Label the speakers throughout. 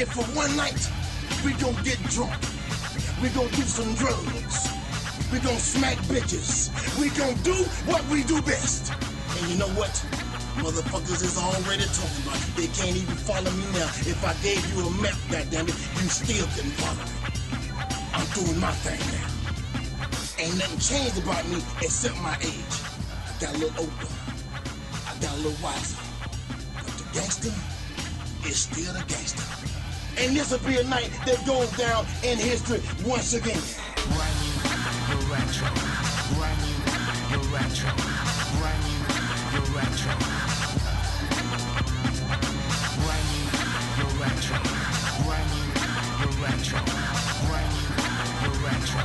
Speaker 1: if for one night we gon' get drunk, we gon' do some drugs, we gon' smack bitches, we gon' do what we do best. And you know what? Motherfuckers is already talking about it. They can't even follow me now. If I gave you a map, goddammit, you still couldn't follow me. I'm doing my thing now. Ain't nothing changed about me except my age. I got a little older. I got a little wiser. But the gangster is still a gangster. And this'll be a night that goes down in history once again.
Speaker 2: Brand new, the retro. Brand new, the retro. Brand new, the retro. Brand new, the retro. Brand new, the retro. Brand new, the retro.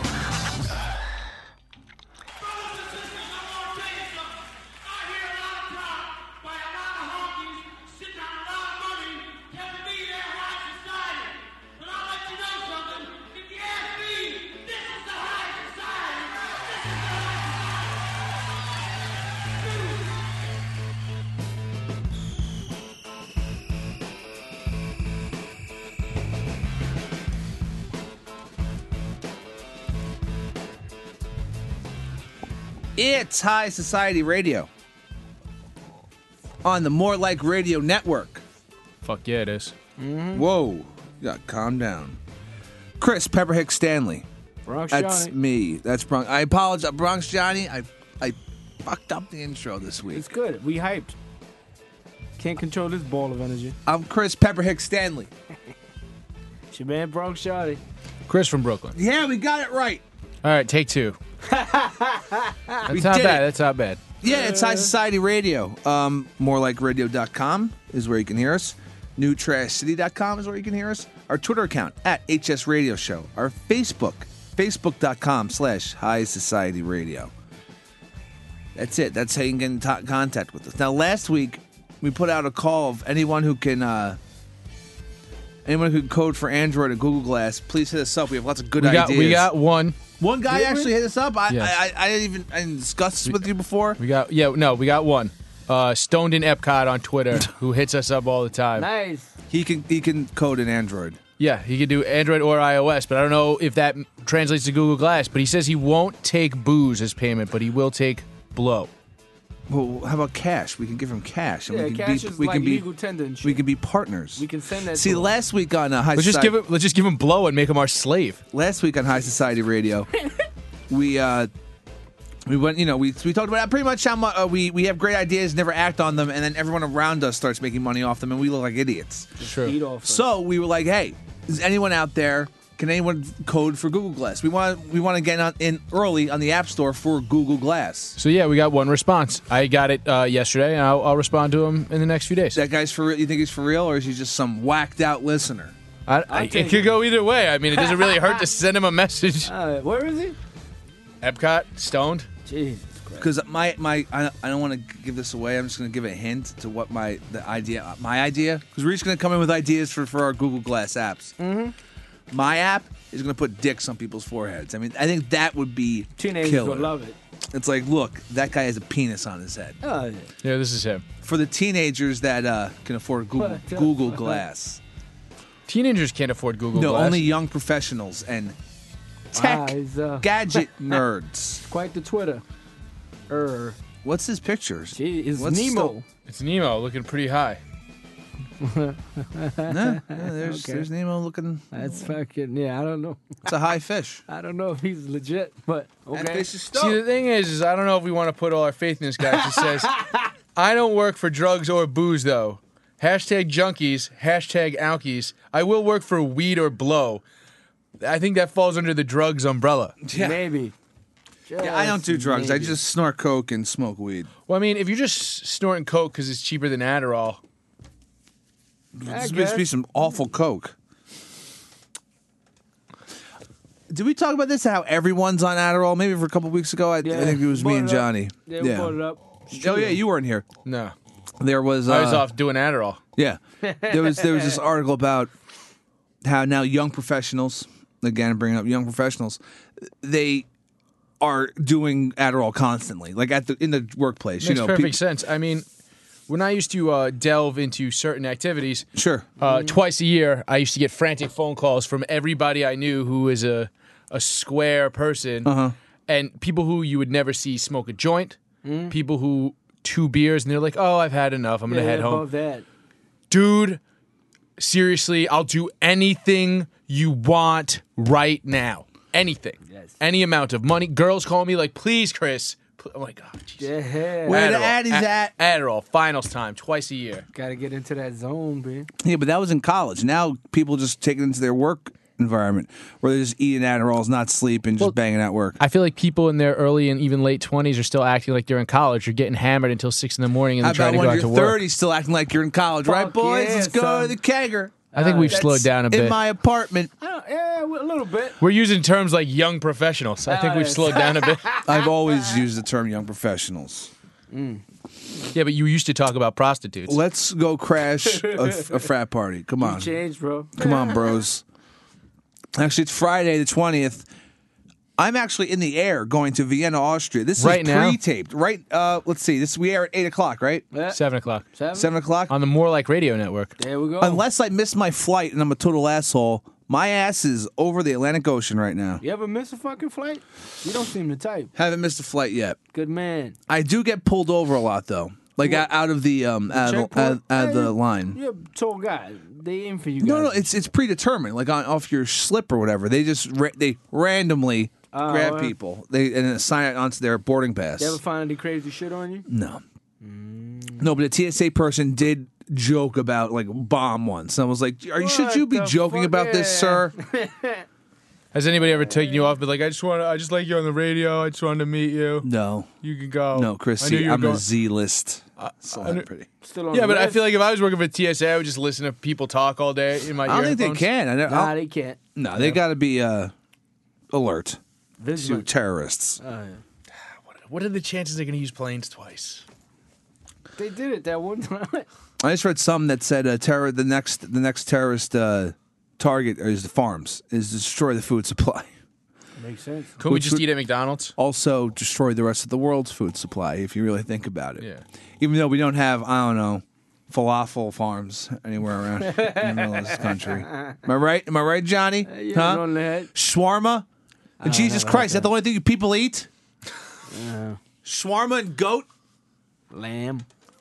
Speaker 3: It's High Society Radio on the More Like Radio Network.
Speaker 4: Fuck yeah, it is.
Speaker 3: Whoa, you gotta calm down. Chris Pepperhick Stanley.
Speaker 5: Bronx
Speaker 3: That's
Speaker 5: Johnny.
Speaker 3: me. That's Bronx. I apologize, Bronx Johnny. I fucked up the intro this week.
Speaker 5: It's good. We hyped. Can't control this ball of energy.
Speaker 3: I'm Chris Pepperhick Stanley.
Speaker 5: It's your man Bronx Johnny.
Speaker 4: Chris from Brooklyn.
Speaker 3: Yeah, we got it right.
Speaker 4: All right, take two. That's
Speaker 3: We
Speaker 4: not
Speaker 3: did
Speaker 4: bad.
Speaker 3: it.
Speaker 4: That's not bad.
Speaker 3: Yeah, it's High Society Radio. Morelikeradio.com is where you can hear us. NewTrashCity.com is where you can hear us. Our Twitter account at HS Radio Show. Our Facebook.com/High Society Radio. That's it. That's how you can get in contact with us. Now, last week we put out a call of anyone who can code for Android or Google Glass. Please hit us up. We have lots of good ideas.
Speaker 4: We got one.
Speaker 3: One guy actually hit us up.
Speaker 4: Yes.
Speaker 3: I didn't discuss this with you before.
Speaker 4: We got one. Stoned in Epcot on Twitter, who hits us up all the time.
Speaker 5: Nice.
Speaker 3: He can code in Android.
Speaker 4: Yeah, he could do Android or iOS, but I don't know if that translates to Google Glass. But he says he won't take booze as payment, but he will take blow.
Speaker 3: Well, how about cash? We can give him cash. And
Speaker 5: Yeah,
Speaker 3: we can
Speaker 5: cash
Speaker 3: be,
Speaker 5: is
Speaker 3: we
Speaker 5: like
Speaker 3: can be,
Speaker 5: legal tender and shit.
Speaker 3: We can be partners.
Speaker 5: We can send that
Speaker 3: See,
Speaker 5: to him.
Speaker 3: last week on High
Speaker 4: Let's just
Speaker 3: Society,
Speaker 4: give him blow and make him our slave.
Speaker 3: last week on High Society Radio, we went. We talked about pretty much how we have great ideas, never act on them, and then everyone around us starts making money off them, and we look like idiots.
Speaker 4: True.
Speaker 5: Eat off us.
Speaker 3: So we were like, hey, is anyone out there? Can anyone code for Google Glass? We want to get in early on the App Store for Google Glass.
Speaker 4: So yeah, we got one response. I got it yesterday, and I'll respond to him in the next few days.
Speaker 3: That guy's for real? You think he's for real, or is he just some whacked out listener?
Speaker 4: It could go either way. I mean, it doesn't really hurt to send him a message.
Speaker 5: Where is he?
Speaker 4: Epcot, stoned.
Speaker 5: Jesus Christ.
Speaker 3: Because I don't want to give this away. I'm just going to give a hint to what my idea. Because we're just going to come in with ideas for our Google Glass apps. Mm-hmm. My app is going to put dicks on people's foreheads. I mean, I think that would be
Speaker 5: Teenagers
Speaker 3: killer.
Speaker 5: would love it.
Speaker 3: It's like, look, that guy has a penis on his head.
Speaker 5: Oh, yeah.
Speaker 4: Yeah, this is him.
Speaker 3: For the teenagers that can afford Google Glass.
Speaker 4: Teenagers can't afford Google
Speaker 3: No,
Speaker 4: Glass.
Speaker 3: only young professionals and tech
Speaker 5: he's,
Speaker 3: gadget nerds.
Speaker 5: Quite the Twitter.
Speaker 3: What's his pictures?
Speaker 5: Gee, it's
Speaker 3: What's
Speaker 5: Nemo.
Speaker 4: It's Nemo looking pretty high.
Speaker 3: There's Nemo looking.
Speaker 5: That's fucking, I don't know.
Speaker 3: It's a high fish.
Speaker 5: I don't know if he's legit, but okay.
Speaker 3: That fish is
Speaker 4: See,
Speaker 3: stoked.
Speaker 4: the thing is I don't know if we want to put all our faith in this guy. He says, I don't work for drugs or booze, though. Hashtag junkies, hashtag alkies. I will work for weed or blow. I think that falls under the drugs umbrella.
Speaker 3: Yeah.
Speaker 5: Maybe.
Speaker 3: Yeah, I don't do drugs. I
Speaker 5: Maybe.
Speaker 3: just snort coke and smoke weed.
Speaker 4: Well, I mean, if you're just snorting coke because it's cheaper than Adderall,
Speaker 3: This must be some awful coke. Did we talk about this? How everyone's on Adderall? Maybe for a couple weeks ago. I think it was me and Johnny.
Speaker 5: Yeah, we brought it up.
Speaker 3: Oh yeah, you weren't here.
Speaker 4: no.
Speaker 3: There was.
Speaker 4: I was off doing Adderall.
Speaker 3: Yeah, there was this article about how now young professionals, again bringing up young professionals, they are doing Adderall constantly, like in the workplace.
Speaker 4: Makes perfect
Speaker 3: people,
Speaker 4: sense. I mean, when I used to delve into certain activities,
Speaker 3: Sure.
Speaker 4: twice a year, I used to get frantic phone calls from everybody I knew who was a square person, and people who you would never see smoke a joint, people who 2 beers, and they're like, "Oh, I've had enough. I'm gonna head home."
Speaker 5: Above that.
Speaker 4: Dude, seriously, I'll do anything you want right now. Anything.
Speaker 5: Yes.
Speaker 4: Any amount of money. Girls call me like, "Please, Chris." I'm like, "Oh, Jesus."
Speaker 5: Yeah.
Speaker 3: Where the
Speaker 4: Adderall.
Speaker 3: Addy's at?
Speaker 4: Adderall. Finals time. Twice a year.
Speaker 5: Gotta get into that zone, man.
Speaker 3: Yeah, but that was in college. Now people just take it into their work environment where they're just eating Adderalls, not sleeping, just banging out work.
Speaker 4: I feel like people in their early and even late 20s are still acting like they're in college. You're getting hammered until 6 in the morning and
Speaker 3: How
Speaker 4: then trying
Speaker 3: about
Speaker 4: to go
Speaker 3: when
Speaker 4: out to
Speaker 3: you're
Speaker 4: work.
Speaker 3: 30 still acting like you're in college, right,
Speaker 5: Fuck
Speaker 3: boys?
Speaker 5: yeah,
Speaker 3: Let's go
Speaker 5: son.
Speaker 3: to the kegger.
Speaker 4: I think we've
Speaker 3: That's
Speaker 4: slowed down a bit.
Speaker 3: in my apartment.
Speaker 5: Yeah, a little bit.
Speaker 4: We're using terms like young professionals. I think we've
Speaker 5: yes.
Speaker 4: slowed down a bit.
Speaker 3: I've always used the term young professionals.
Speaker 4: Yeah, but you used to talk about prostitutes.
Speaker 3: Let's go crash a frat party. Come on.
Speaker 5: Change, bro.
Speaker 3: Come on, bros. Actually, it's Friday the 20th. I'm actually in the air going to Vienna, Austria. This
Speaker 4: Right
Speaker 3: is
Speaker 4: now?
Speaker 3: pre-taped. Right, let's see. We air at 8 o'clock, right?
Speaker 5: Yeah.
Speaker 4: 7 o'clock.
Speaker 3: 7 o'clock?
Speaker 4: On the More Like Radio Network.
Speaker 5: There we go.
Speaker 3: Unless I miss my flight and I'm a total asshole, my ass is over the Atlantic Ocean right now.
Speaker 5: You ever miss a fucking flight? You don't seem the type.
Speaker 3: Haven't missed a flight yet.
Speaker 5: Good man.
Speaker 3: I do get pulled over a lot, though. Like out of the
Speaker 5: checkpoint?
Speaker 3: out of the line.
Speaker 5: You're a tall guy. They aim for you
Speaker 3: No,
Speaker 5: guys.
Speaker 3: it's predetermined. Like off your slip or whatever. They just they randomly grab people. They and assign it onto their boarding pass.
Speaker 5: You ever find any crazy shit on you?
Speaker 3: No. No, but a TSA person did joke about like bomb once. And I was like, should you be
Speaker 5: the
Speaker 3: joking
Speaker 5: fuck?
Speaker 3: about this, sir?
Speaker 4: Has anybody ever taken you off? But like, I just like you on the radio. I just wanted to meet you.
Speaker 3: No.
Speaker 4: You can go.
Speaker 3: No, Chris,
Speaker 4: I knew
Speaker 3: see,
Speaker 4: you were
Speaker 3: I'm
Speaker 4: going-
Speaker 3: a Z-list celebrity.
Speaker 5: Still on
Speaker 4: Yeah,
Speaker 5: the
Speaker 4: but I
Speaker 5: list?
Speaker 4: feel like if I was working for TSA, I would just listen to people talk all day in my
Speaker 3: I don't think they
Speaker 4: earphones.
Speaker 3: can.
Speaker 5: Nah, they can't.
Speaker 3: No, they got to be alert to
Speaker 5: Vigilant.
Speaker 3: terrorists.
Speaker 5: Oh, yeah.
Speaker 4: What are the chances they're going to use planes twice?
Speaker 5: They did it that one time.
Speaker 3: I just read something that said the next terrorist target is the farms, is to destroy the food supply.
Speaker 5: Makes sense.
Speaker 4: Could we
Speaker 3: Which
Speaker 4: just
Speaker 3: would-
Speaker 4: eat at McDonald's?
Speaker 3: Also destroy the rest of the world's food supply, if you really think about it.
Speaker 4: Yeah.
Speaker 3: Even though we don't have, I don't know, falafel farms anywhere around in the middle of this country. Am I right? Am I right, Johnny?
Speaker 5: Yeah, on the head.
Speaker 3: Shawarma? And Jesus Christ, is that the only thing people eat? Shawarma and goat?
Speaker 5: Lamb.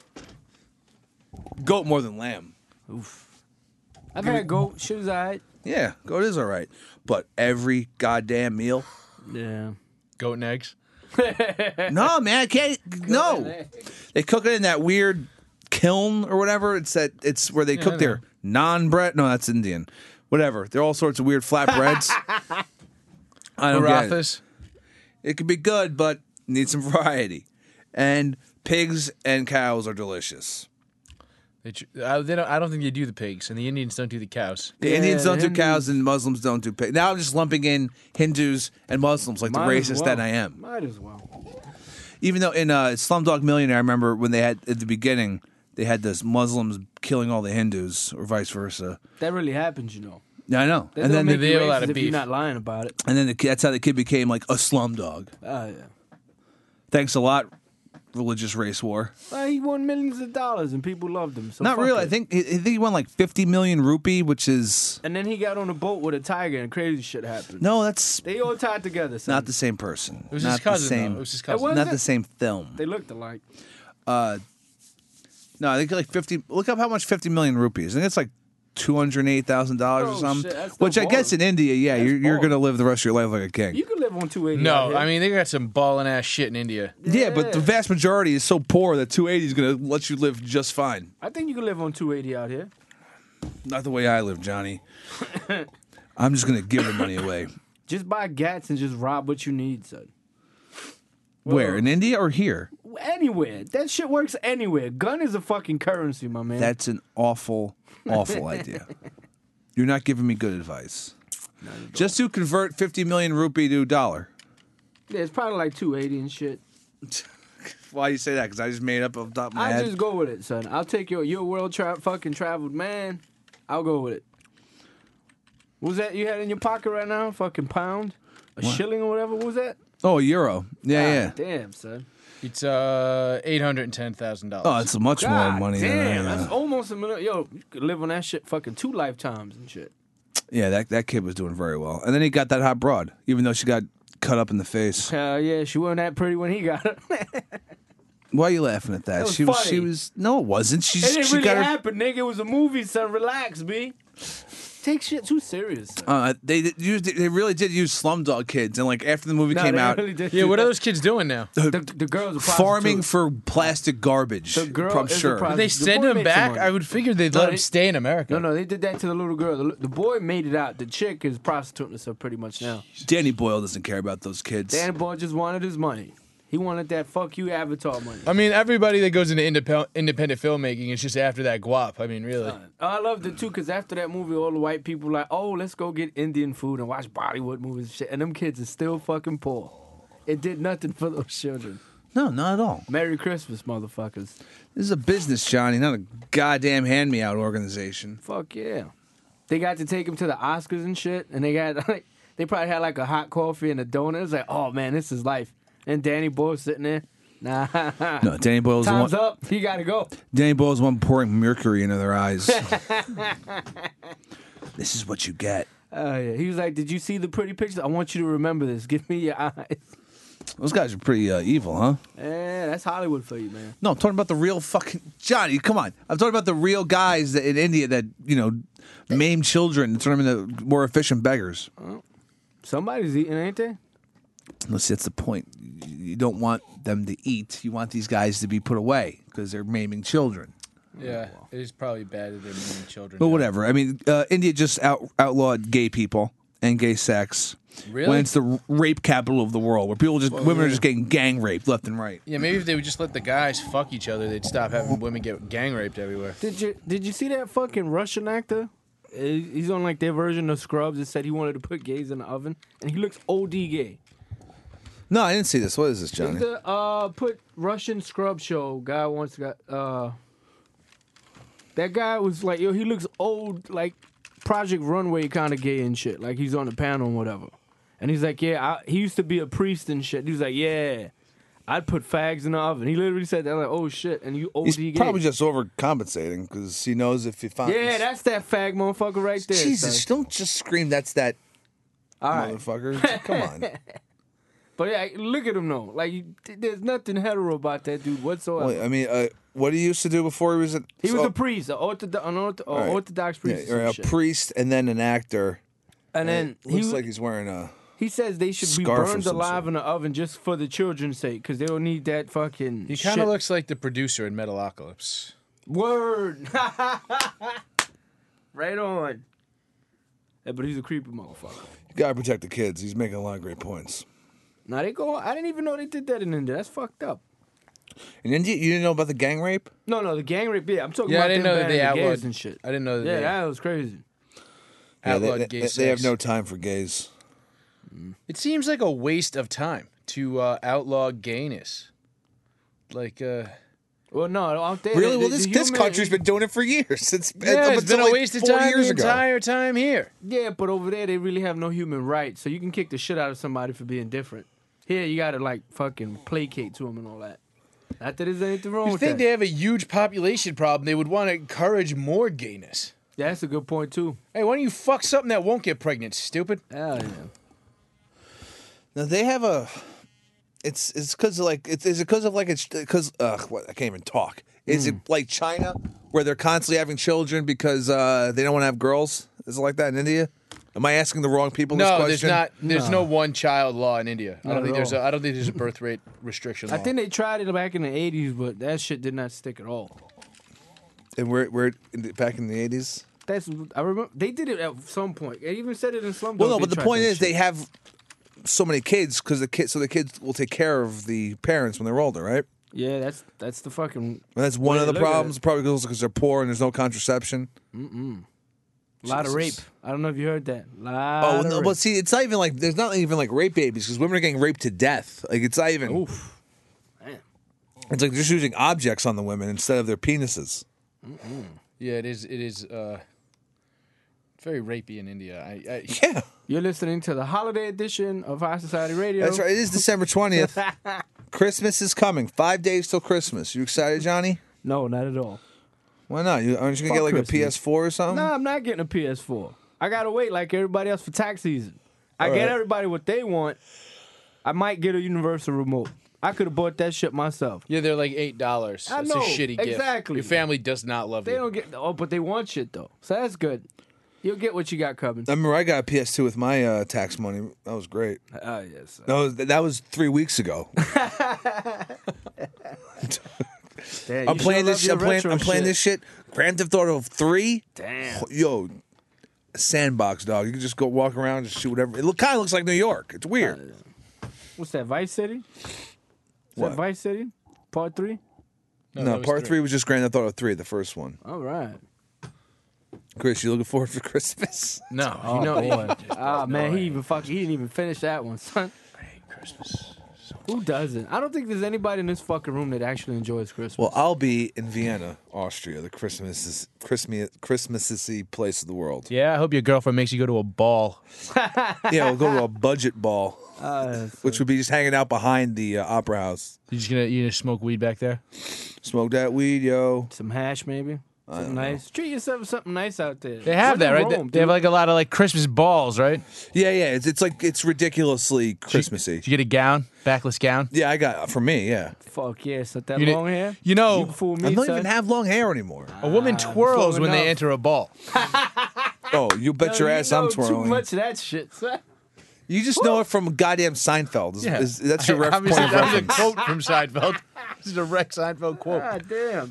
Speaker 3: Goat more than lamb.
Speaker 5: I've had goat. Shit is alright.
Speaker 3: Yeah, goat is all right. But every goddamn meal?
Speaker 5: Yeah.
Speaker 4: Goat and eggs?
Speaker 3: No, man, I can't. No. They cook it in that weird kiln or whatever. It's where they cook their non-bread. No, that's Indian. Whatever. They're all sorts of weird flatbreads. I don't get it.
Speaker 4: Parathas?
Speaker 3: It could be good, but need some variety. And pigs and cows are delicious.
Speaker 4: I don't think they do the pigs, and the Indians don't do the cows.
Speaker 3: The
Speaker 5: Yeah,
Speaker 3: Indians don't
Speaker 5: the
Speaker 3: do cows, and Muslims don't do pigs. Now I'm just lumping in Hindus and Muslims like
Speaker 5: Might
Speaker 3: the
Speaker 5: as
Speaker 3: racist
Speaker 5: well.
Speaker 3: that I am.
Speaker 5: Might as well.
Speaker 3: Even though in Slumdog Millionaire, I remember when they had at the beginning they had this Muslims killing all the Hindus or vice versa.
Speaker 5: That really happens, you know.
Speaker 3: Yeah, I know.
Speaker 5: That
Speaker 3: And
Speaker 5: don't
Speaker 3: then
Speaker 5: make
Speaker 4: they
Speaker 5: you
Speaker 4: have a lot of
Speaker 5: racist if
Speaker 4: beef.
Speaker 5: you're not lying about it.
Speaker 3: that's how the kid became like a slumdog.
Speaker 5: Oh, yeah.
Speaker 3: Thanks a lot, religious race war.
Speaker 5: Well, he won millions of dollars and people loved him. So
Speaker 3: Not
Speaker 5: fuck
Speaker 3: really.
Speaker 5: it.
Speaker 3: I think he won like 50 million rupee, which is
Speaker 5: And then he got on a boat with a tiger and crazy shit happened.
Speaker 3: no, that's
Speaker 5: They all tied together. Son.
Speaker 3: not the same person.
Speaker 4: It was
Speaker 3: not
Speaker 4: his cousin,
Speaker 3: the same.
Speaker 4: though. It was his cousin.
Speaker 5: was
Speaker 3: Not
Speaker 5: it?
Speaker 3: the same film.
Speaker 5: They looked alike.
Speaker 3: No, I think like 50. Look up how much 50 million rupees. I think it's like $208,000 or
Speaker 5: Oh,
Speaker 3: something.
Speaker 5: shit, that's still
Speaker 3: Which I guess
Speaker 5: balling.
Speaker 3: in India, yeah,
Speaker 5: That's
Speaker 3: you're
Speaker 5: balling.
Speaker 3: gonna live the rest of your life like a king.
Speaker 5: You could live on 280. out
Speaker 4: No,
Speaker 5: here.
Speaker 4: I mean, they got some ballin' ass shit in India.
Speaker 3: Yeah, but the
Speaker 5: Yeah.
Speaker 3: vast majority is so poor that 280 is gonna let you live just fine.
Speaker 5: I think you could live on 280 out here.
Speaker 3: Not the way I live, Johnny. I'm just gonna give the money away.
Speaker 5: Just buy gats and just rob what you need, son.
Speaker 3: Where in India or here?
Speaker 5: Anywhere. That shit works anywhere. Gun is a fucking currency, my man.
Speaker 3: That's an awful, awful idea. You're not giving me good advice. Just to convert 50 million rupee to a dollar.
Speaker 5: Yeah, it's probably like 280 and shit.
Speaker 3: Why you say that? Because I just made up off the top of my
Speaker 5: I
Speaker 3: head.
Speaker 5: just go with it, son. I'll take your world fucking traveled man. I'll go with it. What was that you had in your pocket right now? Fucking pound? A shilling or whatever? What was that?
Speaker 3: Oh, a euro. Yeah,
Speaker 5: God
Speaker 3: yeah.
Speaker 5: Damn, son.
Speaker 4: It's $810,000.
Speaker 3: Oh, it's much more
Speaker 5: God
Speaker 3: money.
Speaker 5: damn,
Speaker 3: than
Speaker 5: that's almost $1 million. Yo, you could live on that shit fucking 2 lifetimes and shit.
Speaker 3: Yeah, that kid was doing very well. And then he got that hot broad, even though she got cut up in the face.
Speaker 5: Hell yeah, she wasn't that pretty when he got her.
Speaker 3: Why are you laughing at that?
Speaker 5: That was
Speaker 3: She
Speaker 5: funny.
Speaker 3: was. No, it wasn't.
Speaker 5: It didn't
Speaker 3: She
Speaker 5: really
Speaker 3: got her.
Speaker 5: happen, nigga. It was a movie, son. Relax, B. Take shit too serious. Son.
Speaker 3: They really did use Slumdog Kids, and like after the movie
Speaker 5: No,
Speaker 3: came
Speaker 5: they
Speaker 3: out,
Speaker 5: really did
Speaker 4: Yeah,
Speaker 5: do
Speaker 4: what are
Speaker 5: that.
Speaker 4: those kids doing now?
Speaker 5: The girls are
Speaker 3: farming
Speaker 5: prostitutes.
Speaker 3: for plastic garbage.
Speaker 5: The girl
Speaker 3: I'm
Speaker 5: is a
Speaker 3: sure.
Speaker 5: prostitute.
Speaker 4: They
Speaker 5: The
Speaker 4: send
Speaker 5: boy
Speaker 4: them
Speaker 5: made some
Speaker 4: back?
Speaker 5: money.
Speaker 4: I would figure they'd
Speaker 5: No,
Speaker 4: let
Speaker 5: they-
Speaker 4: them stay in America.
Speaker 5: No, they did that to the little girl. The boy made it out. The chick is prostituting herself pretty much now.
Speaker 3: Danny Boyle doesn't care about those kids.
Speaker 5: Danny Boy just wanted his money. He wanted that fuck you Avatar money.
Speaker 4: I mean, everybody that goes into independent filmmaking is just after that guap. I mean, really.
Speaker 5: I loved it too, because after that movie, all the white people were like, oh, let's go get Indian food and watch Bollywood movies and shit. And them kids are still fucking poor. It did nothing for those children.
Speaker 3: No, not at all.
Speaker 5: Merry Christmas, motherfuckers.
Speaker 3: This is a business, Johnny, not a goddamn hand-me-out organization.
Speaker 5: Fuck yeah. They got to take him to the Oscars and shit, and they got like they probably had like a hot coffee and a donut. It's like, oh man, this is life. And Danny Boyle sitting there. Nah.
Speaker 3: No, Danny Boyle's the
Speaker 5: Time's
Speaker 3: one.
Speaker 5: up. You gotta go.
Speaker 3: Danny Boyle's the one pouring mercury into their eyes. This is what you get.
Speaker 5: Oh yeah. He was like, did you see the pretty pictures? I want you to remember this. Give me your eyes.
Speaker 3: Those guys are pretty evil, huh?
Speaker 5: Yeah, that's Hollywood for you, man.
Speaker 3: No, I'm talking about the real fucking Johnny. Come on, I'm talking about the real guys that in India that maim children and turn them into more efficient beggars.
Speaker 5: Somebody's eating, ain't they?
Speaker 3: Let's see, that's the point. You don't want them to eat. You want these guys to be put away because they're maiming children.
Speaker 4: Yeah, it is probably bad that they're meeting children.
Speaker 3: But
Speaker 4: now.
Speaker 3: whatever. I mean, India just outlawed gay people and gay sex.
Speaker 4: Really?
Speaker 3: When it's the rape capital of the world, where women are just getting gang raped left and right.
Speaker 4: Yeah, maybe if they would just let the guys fuck each other, they'd stop having women get gang raped everywhere.
Speaker 5: Did you see that fucking Russian actor? He's on like their version of Scrubs that said he wanted to put gays in the oven, and he looks OD gay.
Speaker 3: No, I didn't see this. What is this, Johnny?
Speaker 5: It's the put Russian Scrub show. Guy once got that guy was like, yo, he looks old, like Project Runway kind of gay and shit. Like he's on the panel and whatever. And he's like, yeah, he used to be a priest and shit. He was like, yeah, I'd put fags in the oven. He literally said that, like, oh shit, and you OD
Speaker 3: He's
Speaker 5: gay.
Speaker 3: probably just overcompensating because he knows if he finds.
Speaker 5: Yeah, that's that fag motherfucker right there.
Speaker 3: Jesus,
Speaker 5: son.
Speaker 3: don't just scream. That's that
Speaker 5: All right.
Speaker 3: motherfucker. Come on.
Speaker 5: But yeah, look at him though. Like there's nothing hetero about that dude whatsoever.
Speaker 3: Well, I mean, what he used to do before he was
Speaker 5: He was a priest, an Orthodox priest.
Speaker 3: or
Speaker 5: or
Speaker 3: a
Speaker 5: shit.
Speaker 3: priest and then an actor.
Speaker 5: And then
Speaker 3: Looks like he's wearing a.
Speaker 5: he says they should be
Speaker 3: scarf of
Speaker 5: burned
Speaker 3: some
Speaker 5: alive
Speaker 3: sort.
Speaker 5: in the oven just for the children's sake, because they don't need that fucking
Speaker 4: He
Speaker 5: shit.
Speaker 4: kind of looks like the producer in Metalocalypse.
Speaker 5: Word. Right on. Yeah, but he's a creepy motherfucker.
Speaker 3: You gotta protect the kids. He's making a lot of great points.
Speaker 5: Now they go. I didn't even know they did that in India. That's fucked up.
Speaker 3: In India, you didn't know about the gang rape?
Speaker 5: No, the gang rape. Yeah, I'm talking
Speaker 4: Yeah,
Speaker 5: about
Speaker 4: I didn't
Speaker 5: them
Speaker 4: know that they
Speaker 5: banning the gays
Speaker 4: outlawed
Speaker 5: and shit.
Speaker 4: I didn't know that
Speaker 5: Yeah,
Speaker 4: they
Speaker 5: that was crazy.
Speaker 4: outlawed
Speaker 3: they,
Speaker 4: gay
Speaker 3: they,
Speaker 4: sex.
Speaker 3: they have no time for gays.
Speaker 4: It seems like a waste of time to outlaw gayness. Like,
Speaker 5: Well, no, out there.
Speaker 3: Really?
Speaker 5: the-
Speaker 3: Well,
Speaker 5: the
Speaker 3: this
Speaker 5: human-
Speaker 3: country's been doing it for years. It's
Speaker 4: yeah,
Speaker 3: up
Speaker 4: it's been
Speaker 3: until
Speaker 4: a
Speaker 3: like
Speaker 4: waste of
Speaker 3: 4
Speaker 4: time
Speaker 3: years
Speaker 4: the
Speaker 3: ago.
Speaker 4: entire time here.
Speaker 5: Yeah, but over there they really have no human rights, so you can kick the shit out of somebody for being different. Here you gotta like fucking placate to them and all that. Not that there's anything wrong
Speaker 4: You
Speaker 5: with
Speaker 4: think
Speaker 5: that.
Speaker 4: they have a huge population problem? They would want to encourage more gayness.
Speaker 5: Yeah, that's a good point too.
Speaker 4: Hey, why don't you fuck something that won't get pregnant, stupid?
Speaker 5: Hell yeah.
Speaker 3: Now they have a. It's because like is it because of like it's because what I can't even talk. Is it like China where they're constantly having children because they don't want to have girls? Is it like that in India? Am I asking the wrong people this
Speaker 4: No,
Speaker 3: question?
Speaker 4: there's not. There's no one child law in India. I
Speaker 5: Not
Speaker 4: don't think
Speaker 5: at
Speaker 4: there's.
Speaker 5: all.
Speaker 4: I don't think there's a birth rate restriction law.
Speaker 5: I think they tried it back in the 80s, but that shit did not stick at all.
Speaker 3: And we're back in the 80s.
Speaker 5: That's I remember they did it at some point. They even said it in Slumdog.
Speaker 3: Well, no,
Speaker 5: they
Speaker 3: but the
Speaker 5: tried
Speaker 3: point
Speaker 5: that
Speaker 3: is they
Speaker 5: shit.
Speaker 3: have so many kids because the kids will take care of the parents when they're older, right?
Speaker 5: Yeah, that's the fucking.
Speaker 3: And that's one
Speaker 5: way
Speaker 3: of
Speaker 5: to
Speaker 3: the
Speaker 5: look at
Speaker 3: problems.
Speaker 5: it.
Speaker 3: Probably because they're poor and there's no contraception.
Speaker 5: A lot of rape.
Speaker 3: Jesus.
Speaker 5: I don't know if you heard that.
Speaker 3: Oh
Speaker 5: Lot of
Speaker 3: no!
Speaker 5: rape.
Speaker 3: But see, it's not even like there's not even like rape babies because women are getting raped to death. Like it's not even.
Speaker 5: Oof. Man.
Speaker 3: It's like they're just using objects on the women instead of their penises.
Speaker 4: Yeah, it is. It is very rapey in India.
Speaker 3: Yeah,
Speaker 5: You're listening to the holiday edition of High Society Radio.
Speaker 3: that's right. It is December 20th. Christmas is coming. 5 days till Christmas. You excited, Johnny?
Speaker 5: No, not at all.
Speaker 3: Why not? Aren't you gonna
Speaker 5: Fuck
Speaker 3: get like
Speaker 5: Christmas.
Speaker 3: a PS4 or something?
Speaker 5: Nah, I'm not getting a PS4. I gotta wait like everybody else for tax season. I
Speaker 3: All
Speaker 5: get
Speaker 3: right.
Speaker 5: everybody what they want. I might get a universal remote. I could have bought that shit myself.
Speaker 4: Yeah, they're like $8.
Speaker 5: I
Speaker 4: It's
Speaker 5: know,
Speaker 4: a shitty gift.
Speaker 5: exactly.
Speaker 4: Your family does not love
Speaker 5: They
Speaker 4: you.
Speaker 5: don't get but they want shit though. So that's good. You'll get what you got coming.
Speaker 3: I remember I got a PS2 with my tax money. That was great.
Speaker 5: Oh yes.
Speaker 3: That was 3 weeks ago.
Speaker 5: Damn,
Speaker 3: I'm
Speaker 5: you
Speaker 3: playing
Speaker 5: sure
Speaker 3: this.
Speaker 5: love your retro
Speaker 3: I'm playing this shit. Grand Theft Auto 3.
Speaker 5: Damn.
Speaker 3: Yo, sandbox dog. You can just go walk around and shoot whatever. It kind of looks like New York. It's weird.
Speaker 5: What's that? Vice City? Is
Speaker 3: What?
Speaker 5: that Vice City? Part 3?
Speaker 3: No,
Speaker 4: that was
Speaker 3: part
Speaker 4: 3.
Speaker 3: 3 was just Grand Theft Auto 3, the first one.
Speaker 5: All right.
Speaker 3: Chris, you looking forward for Christmas?
Speaker 4: No.
Speaker 5: Oh,
Speaker 4: you know,
Speaker 5: boy. Ah, man, he didn't even finish that one, son.
Speaker 4: I hate Christmas.
Speaker 5: Who doesn't? I don't think there's anybody in this fucking room that actually enjoys Christmas.
Speaker 3: Well, I'll be in Vienna, Austria, the Christmassy place of the world.
Speaker 4: Yeah, I hope your girlfriend makes you go to a ball.
Speaker 3: Yeah, we'll go to a budget ball,
Speaker 5: So-
Speaker 3: which would be just hanging out behind the opera house.
Speaker 4: You gonna smoke weed back there?
Speaker 3: Smoke that weed, yo.
Speaker 5: some hash, maybe. Something nice. Treat yourself to something nice out there.
Speaker 4: They have that, right? They have like a lot of like Christmas balls, right?
Speaker 3: Yeah. It's ridiculously Christmassy.
Speaker 4: Did you get a gown, backless gown?
Speaker 3: Yeah, I got for me. Yeah,
Speaker 5: Fuck yeah, so that
Speaker 4: You
Speaker 5: long
Speaker 4: did-
Speaker 5: hair.
Speaker 4: you know-
Speaker 5: you can fool me.
Speaker 3: I don't
Speaker 5: son.
Speaker 3: even have long hair anymore.
Speaker 4: A woman twirls
Speaker 5: long
Speaker 4: when they
Speaker 5: enough.
Speaker 4: enter a ball.
Speaker 3: Oh, you bet your
Speaker 5: You
Speaker 3: ass I'm
Speaker 5: know
Speaker 3: twirling.
Speaker 5: Too much of that shit, son.
Speaker 3: You just know it from goddamn Seinfeld.
Speaker 4: Yeah.
Speaker 3: That's your point
Speaker 4: Obviously,
Speaker 3: of
Speaker 4: that was a
Speaker 3: reference.
Speaker 4: quote from Seinfeld. This is a Rex Seinfeld quote.
Speaker 5: God damn.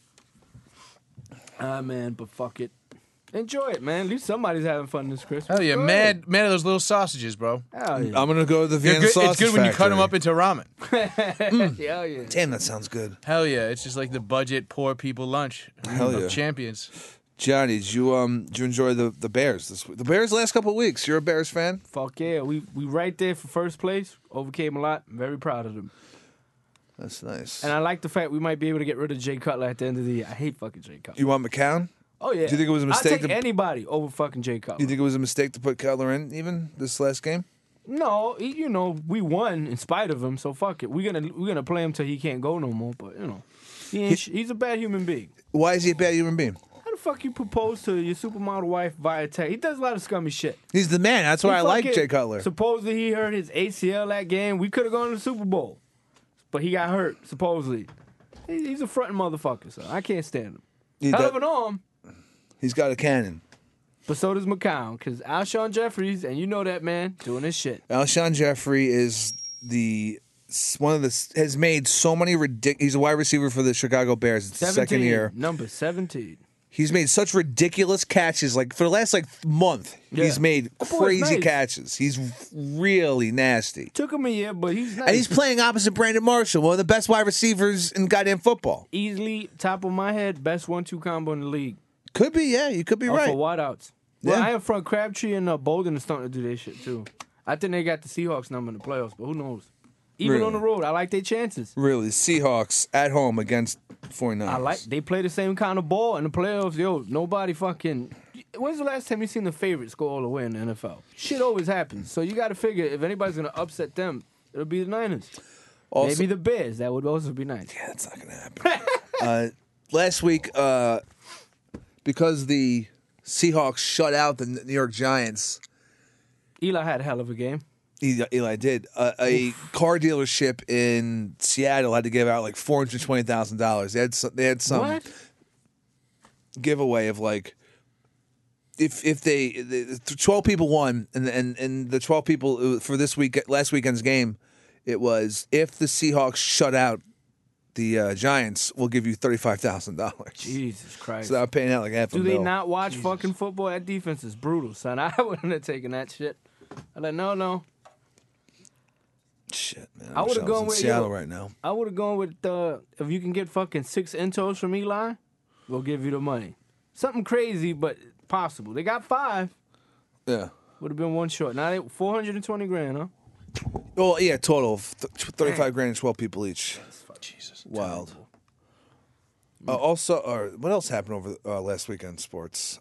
Speaker 5: Ah man, but fuck it. Enjoy it, man. At least somebody's having fun this Christmas.
Speaker 4: Hell yeah,
Speaker 5: Go
Speaker 4: mad of those little sausages, bro.
Speaker 5: ahead. Hell yeah.
Speaker 3: I'm gonna go to the
Speaker 4: They're
Speaker 3: Vienna
Speaker 4: good.
Speaker 3: sausage
Speaker 4: It's good when you cut them
Speaker 3: factory.
Speaker 4: up into ramen.
Speaker 5: Hell yeah.
Speaker 3: Damn, that sounds good.
Speaker 4: Hell yeah, it's just like the budget poor people lunch.
Speaker 3: Hell
Speaker 4: of
Speaker 3: yeah.
Speaker 4: champions.
Speaker 3: Johnny, did you enjoy the Bears this week? The Bears last couple of weeks. You're a Bears fan?
Speaker 5: Fuck yeah. We right there for first place. Overcame a lot. I'm very proud of them.
Speaker 3: That's nice.
Speaker 5: And I like the fact we might be able to get rid of Jay Cutler at the end of the year. I hate fucking Jay Cutler.
Speaker 3: You want McCown?
Speaker 5: Oh yeah.
Speaker 3: Do you think it was a mistake
Speaker 5: I'll take
Speaker 3: to-
Speaker 5: anybody over fucking Jay Cutler.
Speaker 3: You think it was a mistake to put Cutler in even this last game?
Speaker 5: No, you know we won in spite of him, so fuck it. We're gonna play him till he can't go no more. But you know, he's a bad human being.
Speaker 3: Why is he a bad human being?
Speaker 5: How the fuck you propose to your supermodel wife via text? He does a lot of scummy shit.
Speaker 3: He's the man. That's why I
Speaker 5: He
Speaker 3: like
Speaker 5: fucking-
Speaker 3: Jay Cutler.
Speaker 5: Supposedly he hurt his ACL that game. We could have gone to the Super Bowl, but he got hurt. Supposedly, he's a fronting motherfucker. So I can't stand him.
Speaker 3: He
Speaker 5: Hell
Speaker 3: does-
Speaker 5: of an arm,
Speaker 3: he's got a cannon.
Speaker 5: but so does McCown. Because Alshon Jeffries, and you know that man, doing his shit.
Speaker 3: Alshon Jeffrey is has made so many ridiculous. He's a wide receiver for the Chicago Bears. It's the
Speaker 5: 17,
Speaker 3: second year.
Speaker 5: number 17.
Speaker 3: He's made such ridiculous catches. Like for the last month,
Speaker 5: Yeah.
Speaker 3: he's made
Speaker 5: That boy's
Speaker 3: crazy
Speaker 5: nice.
Speaker 3: catches. He's really nasty.
Speaker 5: Took him a year, but he's nice.
Speaker 3: And he's playing opposite Brandon Marshall, one of the best wide receivers in goddamn football.
Speaker 5: Easily, top of my head, best 1-2 combo in the league.
Speaker 3: Could be, yeah. You could be
Speaker 5: Or
Speaker 3: right.
Speaker 5: for wideouts. Well,
Speaker 3: Yeah.
Speaker 5: I am from Crabtree and Bolden is starting to do their shit too. I think they got the Seahawks number in the playoffs, but who knows? Even
Speaker 3: Really?
Speaker 5: on the road, I like their chances.
Speaker 3: Really, Seahawks at home against 49ers.
Speaker 5: They play the same kind of ball in the playoffs. Yo, nobody fucking. When's the last time you seen the favorites go all the way in the NFL? Shit always happens. So you got to figure if anybody's gonna upset them, it'll be the Niners.
Speaker 3: Also,
Speaker 5: Maybe the Bears. That would also be nice.
Speaker 3: yeah, that's not gonna happen. Last week, because the Seahawks shut out the New York Giants.
Speaker 5: Eli had a hell of a game.
Speaker 3: Eli did. A car dealership in Seattle had to give out like $420,000. They had some
Speaker 5: What?
Speaker 3: giveaway of like if the 12 people won and the 12 people for last weekend's game, it was if the Seahawks shut out the Giants, we'll give you $35,000.
Speaker 5: Jesus Christ.
Speaker 3: So I'm paying out like half a
Speaker 5: Do they
Speaker 3: mil.
Speaker 5: not watch fucking football? That defense is brutal, son. I wouldn't have taken that shit. I'm like, no.
Speaker 3: Shit, man.
Speaker 5: I
Speaker 3: wish
Speaker 5: would've
Speaker 3: was
Speaker 5: gone
Speaker 3: in
Speaker 5: with-
Speaker 3: Seattle
Speaker 5: yo.
Speaker 3: right now.
Speaker 5: I would have gone with if you can get fucking 6 intos from Eli, we'll give you the money. Something crazy, but possible. They got 5.
Speaker 3: Yeah.
Speaker 5: Would have been one short. Now they $420,000, huh?
Speaker 3: Well, yeah, total of 35 grand and 12 people each.
Speaker 4: Jesus.
Speaker 3: Wild. Also, what else happened over last weekend in sports?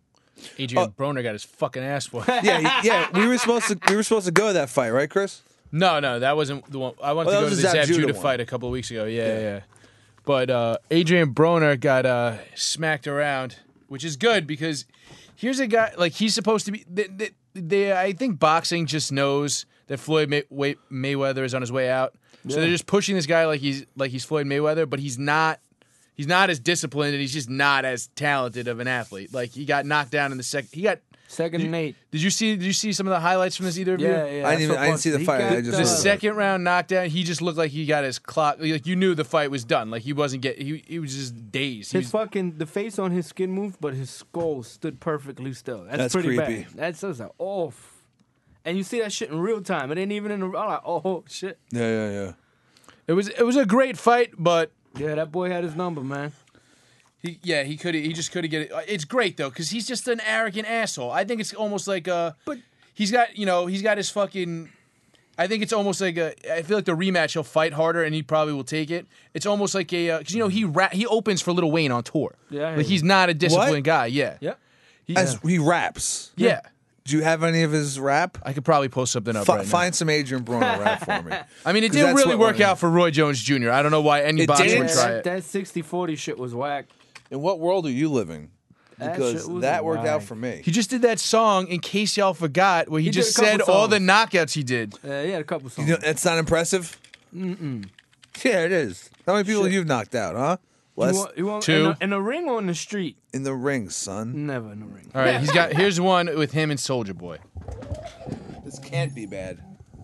Speaker 4: Adrian Broner got his fucking ass for.
Speaker 3: Yeah. We were supposed to go to that fight, right, Chris?
Speaker 4: No, that wasn't the one. I wanted
Speaker 3: Oh,
Speaker 4: to
Speaker 3: that
Speaker 4: go to
Speaker 3: was
Speaker 4: the
Speaker 3: the
Speaker 4: Zab
Speaker 3: Zab
Speaker 4: Judah
Speaker 3: Judah one.
Speaker 4: fight a couple of weeks ago. Yeah. But Adrian Broner got smacked around, which is good because here's a guy like he's supposed to be. I think boxing just knows that Floyd Mayweather is on his way out, so they're just pushing this guy like he's Floyd Mayweather, but he's not. He's not as disciplined, and he's just not as talented of an athlete. Like he got knocked down in the second. He got
Speaker 5: Second and 8.
Speaker 4: Did you see some of the highlights from this? Either of you?
Speaker 5: Yeah.
Speaker 3: I didn't see the fight. I just
Speaker 4: The
Speaker 3: heard
Speaker 4: second round knockdown, he just looked like he got his clock. Like you knew the fight was done. Like he wasn't he was just dazed. He
Speaker 5: His
Speaker 4: was-
Speaker 5: the face on his skin moved, but his skull stood perfectly still.
Speaker 3: That's
Speaker 5: pretty
Speaker 3: creepy.
Speaker 5: bad. That's like, and you see that shit in real time. It ain't even in the. I'm like, oh shit.
Speaker 3: Yeah.
Speaker 4: It was a great fight, but
Speaker 5: Yeah, that boy had his number, man.
Speaker 4: he just couldn't get it. It's great though because he's just an arrogant asshole. I think it's almost like
Speaker 5: But
Speaker 4: he's got his fucking. I think it's almost like I feel like the rematch he'll fight harder and he probably will take it. It's almost like because he opens for Lil Wayne on tour.
Speaker 5: Yeah, I hear
Speaker 4: like he's
Speaker 5: you.
Speaker 4: not a disciplined
Speaker 3: What?
Speaker 4: guy. Yeah.
Speaker 5: Yep.
Speaker 3: He raps.
Speaker 4: Yeah.
Speaker 3: Do you have any of his rap?
Speaker 4: I could probably post something up right now.
Speaker 3: Find some Adrian Broner rap for me.
Speaker 4: I mean, it
Speaker 3: 'Cause
Speaker 4: didn't
Speaker 3: that's
Speaker 4: really
Speaker 3: what-
Speaker 4: work out for Roy Jones Jr. I don't know why any
Speaker 3: It
Speaker 4: boxer
Speaker 3: didn't?
Speaker 4: would try it.
Speaker 5: That 60-40 shit was whack.
Speaker 3: In what world are you living?
Speaker 5: That
Speaker 3: Because
Speaker 5: shit was
Speaker 3: that worked out
Speaker 5: whack.
Speaker 3: for me.
Speaker 4: He just did that song, in case y'all forgot, where he
Speaker 5: He did
Speaker 4: just
Speaker 5: a couple
Speaker 4: said all the
Speaker 5: songs.
Speaker 4: knockouts he did.
Speaker 5: He had a couple songs.
Speaker 3: You know, that's not impressive? Mm-mm. Yeah, it is. How many people you've knocked out, huh? Less
Speaker 5: You want
Speaker 4: Two.
Speaker 5: in a ring or in the street?
Speaker 3: in the ring, son.
Speaker 5: Never in the ring.
Speaker 4: All right, here's one with him and Soldier Boy.
Speaker 3: This can't be bad.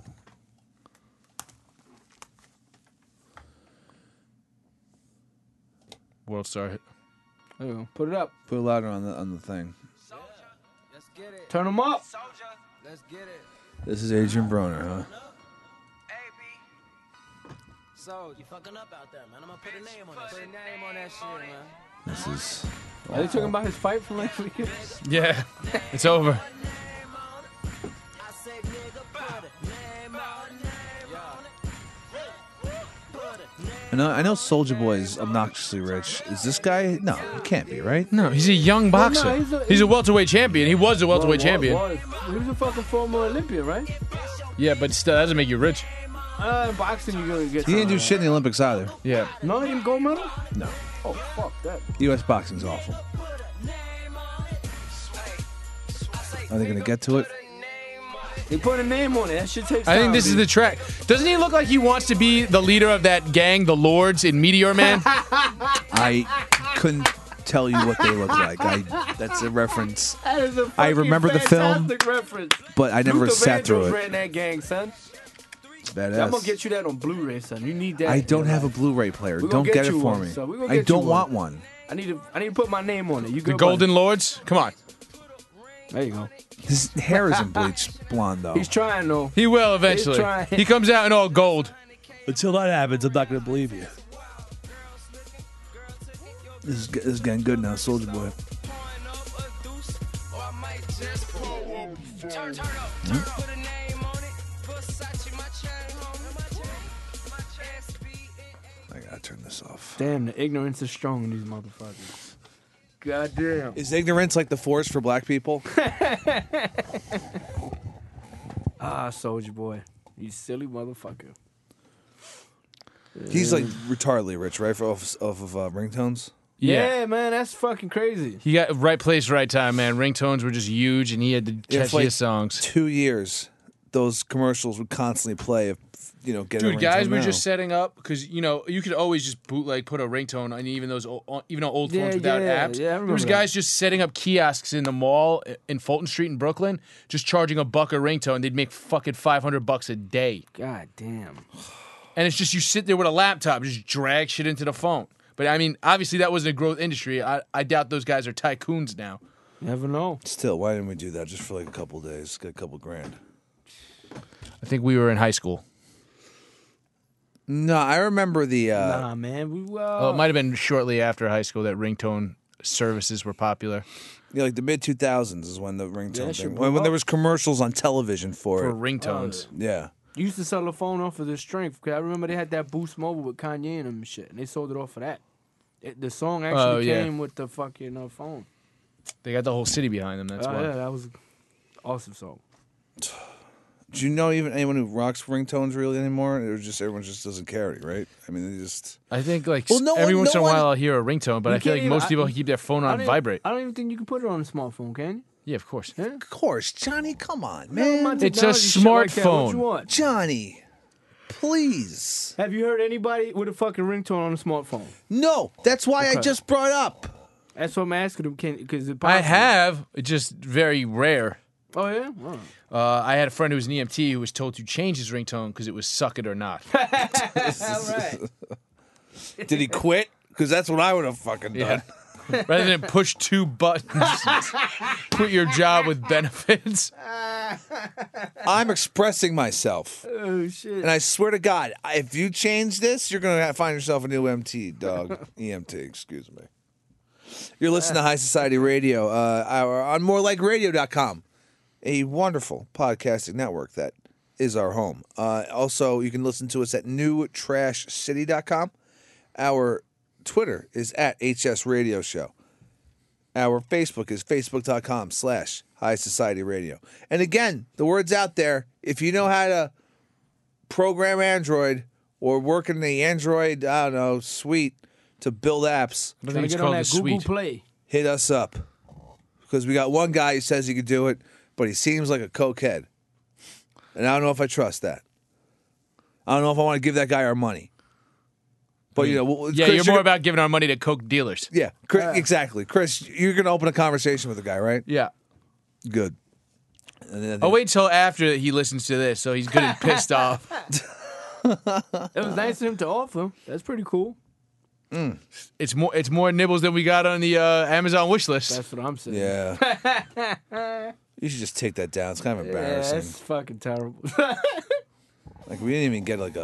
Speaker 4: World Star hit.
Speaker 5: There you go. Put it up.
Speaker 3: Put it louder on the thing.
Speaker 6: Let's get it.
Speaker 5: Turn them up.
Speaker 6: Soldier. Let's get it.
Speaker 3: This is Adrian Broner, huh?
Speaker 6: AB. Soldier. You fucking up out there, man. I'm gonna put a name on that. Put a name on that shit, man.
Speaker 3: This is.
Speaker 5: Are they talking about his fight from last weekend?
Speaker 4: Yeah, it's over.
Speaker 6: I say, nigga, put a name on it.
Speaker 3: I know Soldier Boy is obnoxiously rich. Is this guy? No, he can't be, right?
Speaker 4: No, he's a young boxer. He's a welterweight champion. He was a welterweight champion.
Speaker 5: He was a fucking former Olympian, right?
Speaker 4: Yeah, but still, that doesn't make you rich.
Speaker 5: Boxing, you're gonna get.
Speaker 3: He didn't do
Speaker 5: something
Speaker 3: shit in the Olympics either.
Speaker 4: Yeah.
Speaker 5: No, he didn't gold medal.
Speaker 3: No.
Speaker 5: Oh fuck that.
Speaker 3: U.S. boxing's awful. Are they going to get to it?
Speaker 5: He put a name on it. That shit takes
Speaker 4: I
Speaker 5: time.
Speaker 4: think this is the track. Doesn't he look like he wants to be the leader of that gang, the Lords, in Meteor Man?
Speaker 3: I couldn't tell you what they look like. That's a reference,
Speaker 5: That is a
Speaker 3: I remember the film,
Speaker 5: fantastic reference.
Speaker 3: but I never
Speaker 5: Luther
Speaker 3: sat through
Speaker 5: Vandross
Speaker 3: it.
Speaker 5: ran that gang, son.
Speaker 3: It's
Speaker 5: I'm gonna
Speaker 3: badass.
Speaker 5: get you that on Blu-ray, son. You need that.
Speaker 3: I
Speaker 5: in
Speaker 3: don't
Speaker 5: your
Speaker 3: have a
Speaker 5: life.
Speaker 3: Blu-ray player.
Speaker 5: We gonna
Speaker 3: Don't
Speaker 5: get
Speaker 3: get it
Speaker 5: you
Speaker 3: for
Speaker 5: one,
Speaker 3: me.
Speaker 5: son. We gonna
Speaker 3: I
Speaker 5: get
Speaker 3: don't
Speaker 5: you
Speaker 3: want
Speaker 5: one.
Speaker 3: one.
Speaker 5: I need to put my name on it. You
Speaker 4: The
Speaker 5: good,
Speaker 4: Golden
Speaker 5: buddy?
Speaker 4: Lords? Come on.
Speaker 5: There you go.
Speaker 3: His hair isn't bleached blonde though.
Speaker 5: He's trying though.
Speaker 4: He will eventually.
Speaker 5: trying.
Speaker 4: He comes out in all gold.
Speaker 3: Until that happens, I'm not going to believe you. This is getting good now, Soldier Boy. I gotta turn this off.
Speaker 5: Damn, the ignorance is strong in these motherfuckers. God damn.
Speaker 3: Is ignorance like the Force for black people?
Speaker 5: Soldier Boy. You silly motherfucker.
Speaker 3: He's like retardedly rich, right? Off of ringtones.
Speaker 5: Yeah, man, that's fucking crazy.
Speaker 4: He got right place, right time, man. Ringtones were just huge, and he had the
Speaker 3: Yeah,
Speaker 4: catchiest
Speaker 3: for like
Speaker 4: songs.
Speaker 3: 2 years, those commercials would constantly play. If get a
Speaker 4: Dude, guys
Speaker 3: ringtone
Speaker 4: were
Speaker 3: now.
Speaker 4: just setting up because you could always just bootleg put a ringtone on even those even on old phones
Speaker 5: Yeah,
Speaker 4: without
Speaker 5: yeah,
Speaker 4: apps.
Speaker 5: yeah, I remember
Speaker 4: there was
Speaker 5: that.
Speaker 4: guys just setting up kiosks in the mall in Fulton Street in Brooklyn, just charging $1 a ringtone. They'd make fucking $500 a day,
Speaker 5: God damn.
Speaker 4: and it's just you sit there with a laptop, just drag shit into the phone. But I mean, obviously that wasn't a growth industry. I doubt those guys are tycoons now.
Speaker 5: Never know.
Speaker 3: Still, why didn't we do that just for like a couple days? Get a couple grand.
Speaker 4: I think we were in high school.
Speaker 3: No, I remember the.
Speaker 5: Nah, man. We
Speaker 4: Oh, it might have been shortly after high school that ringtone services were popular
Speaker 3: Like the mid 2000s is when the ringtone
Speaker 5: shit
Speaker 3: thing.
Speaker 5: blew
Speaker 3: When there
Speaker 5: up.
Speaker 3: was commercials on television for
Speaker 4: for
Speaker 3: it.
Speaker 4: ringtones.
Speaker 3: Yeah.
Speaker 5: You used to sell the phone off of the strength. Cause I remember they had that Boost Mobile with Kanye and them and shit, and they sold it off for that. The song actually
Speaker 4: yeah.
Speaker 5: came with the fucking phone.
Speaker 4: They got the whole city behind them. That's why.
Speaker 5: Yeah, that was an awesome song.
Speaker 3: Do you know even anyone who rocks ringtones really anymore? Or just everyone just doesn't carry, right? I mean, they just.
Speaker 4: I think like
Speaker 3: Well, no
Speaker 4: every
Speaker 3: one-
Speaker 4: once
Speaker 3: no
Speaker 4: in a while
Speaker 3: one-
Speaker 4: I'll hear a ringtone, but
Speaker 5: You
Speaker 4: I feel
Speaker 5: can't
Speaker 4: like
Speaker 5: even-
Speaker 4: most people keep their phone on vibrate.
Speaker 5: I don't even think you can put it on a smartphone, can you?
Speaker 4: Yeah, of course.
Speaker 5: Yeah?
Speaker 3: Of course, Johnny. Come on,
Speaker 5: Never mind
Speaker 3: man.
Speaker 4: It's a
Speaker 5: technology, shit like that. What
Speaker 4: smartphone.
Speaker 5: you want?
Speaker 3: Johnny, please.
Speaker 5: Have you heard anybody with a fucking ringtone on a smartphone?
Speaker 3: No, that's why I
Speaker 5: Okay.
Speaker 3: just brought up.
Speaker 5: That's what I'm asking them. Because
Speaker 4: I have. It's just very rare.
Speaker 5: Oh yeah. Oh.
Speaker 4: I had a friend who was an EMT who was told to change his ringtone because it was "Suck It or Not."
Speaker 5: All right.
Speaker 3: Did he quit? Because that's what I would have fucking done.
Speaker 4: Yeah. Rather than push 2 buttons, quit your job with benefits.
Speaker 3: I'm expressing myself.
Speaker 5: Oh shit.
Speaker 3: And I swear to God, if you change this, you're going to find yourself a new MT, dog. EMT, excuse me. You're listening to High Society Radio on morelikeradio.com, a wonderful podcasting network that is our home. Also, you can listen to us at newtrashcity.com. Our Twitter is at HS Radio Show. Our Facebook is facebook.com/High Society Radio. And again, the word's out there. If you know how to program Android or work in the Android, I don't know, suite to build apps,
Speaker 4: I don't
Speaker 5: Trying
Speaker 4: think
Speaker 5: to
Speaker 4: it's
Speaker 5: get on
Speaker 4: called
Speaker 5: that
Speaker 4: the
Speaker 5: Google
Speaker 4: suite.
Speaker 5: Play.
Speaker 3: hit us up. Because we got one guy who says he could do it, but he seems like a cokehead. And I don't know if I trust that. I don't know if I want to give that guy our money. But, you know,
Speaker 4: Yeah,
Speaker 3: Chris,
Speaker 4: you're more about giving our money to coke dealers.
Speaker 3: Yeah, Chris, exactly. Chris, you're going to open a conversation with the guy, right?
Speaker 4: Yeah.
Speaker 3: Good. And then,
Speaker 4: I'll wait till after he listens to this, so he's good and pissed off.
Speaker 5: It was nice of him to offer. That's pretty cool.
Speaker 4: It's more nibbles than we got on the Amazon wish list.
Speaker 5: That's what I'm saying.
Speaker 3: Yeah. You should just take that down. It's kind of
Speaker 5: Yeah,
Speaker 3: embarrassing.
Speaker 5: that's fucking terrible.
Speaker 3: Like, we didn't even get, like,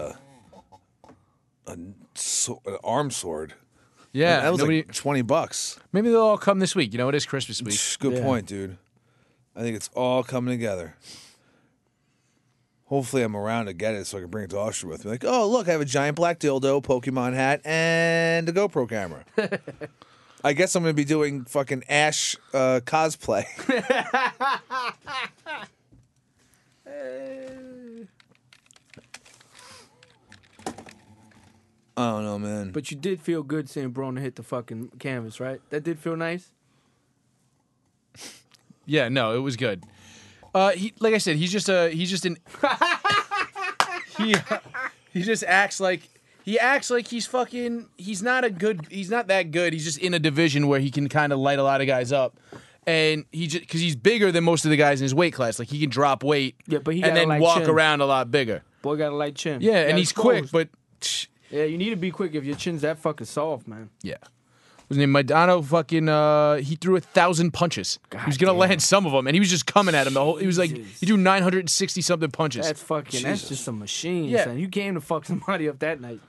Speaker 3: an arm sword.
Speaker 4: Yeah,
Speaker 3: That was
Speaker 4: nobody,
Speaker 3: like $20.
Speaker 4: maybe they'll all come this week. You know, it is Christmas week.
Speaker 3: Good
Speaker 5: Yeah.
Speaker 3: point, dude. I think it's all coming together. Hopefully, I'm around to get it so I can bring it to Austria with me. Like, oh, look, I have a giant black dildo, Pokemon hat, and a GoPro camera. I guess I'm going to be doing fucking Ash cosplay. I don't know, man.
Speaker 5: But you did feel good seeing Brona hit the fucking canvas, right? That did feel nice.
Speaker 4: Yeah, no, it was good. Like I said, he's just an he just acts like he's fucking. He's not that good. He's just in a division where he can kind of light a lot of guys up, and because he's bigger than most of the guys in his weight class. Like he can drop weight,
Speaker 5: Yeah, but he
Speaker 4: and
Speaker 5: got a
Speaker 4: then
Speaker 5: light
Speaker 4: walk
Speaker 5: chin.
Speaker 4: around a lot bigger.
Speaker 5: Boy got a light chin.
Speaker 4: Yeah,
Speaker 5: Got
Speaker 4: and he's quick,
Speaker 5: exposed.
Speaker 4: but
Speaker 5: Yeah, you need to be quick if your chin's that fucking soft, man.
Speaker 4: yeah. His name Madonna fucking he threw 1,000 punches. He was gonna land some of them, and he was just coming at him the whole. He was like
Speaker 5: Jesus.
Speaker 4: he threw 960 something punches.
Speaker 5: That's just a machine,
Speaker 4: Yeah.
Speaker 5: son. You came to fuck somebody up that night.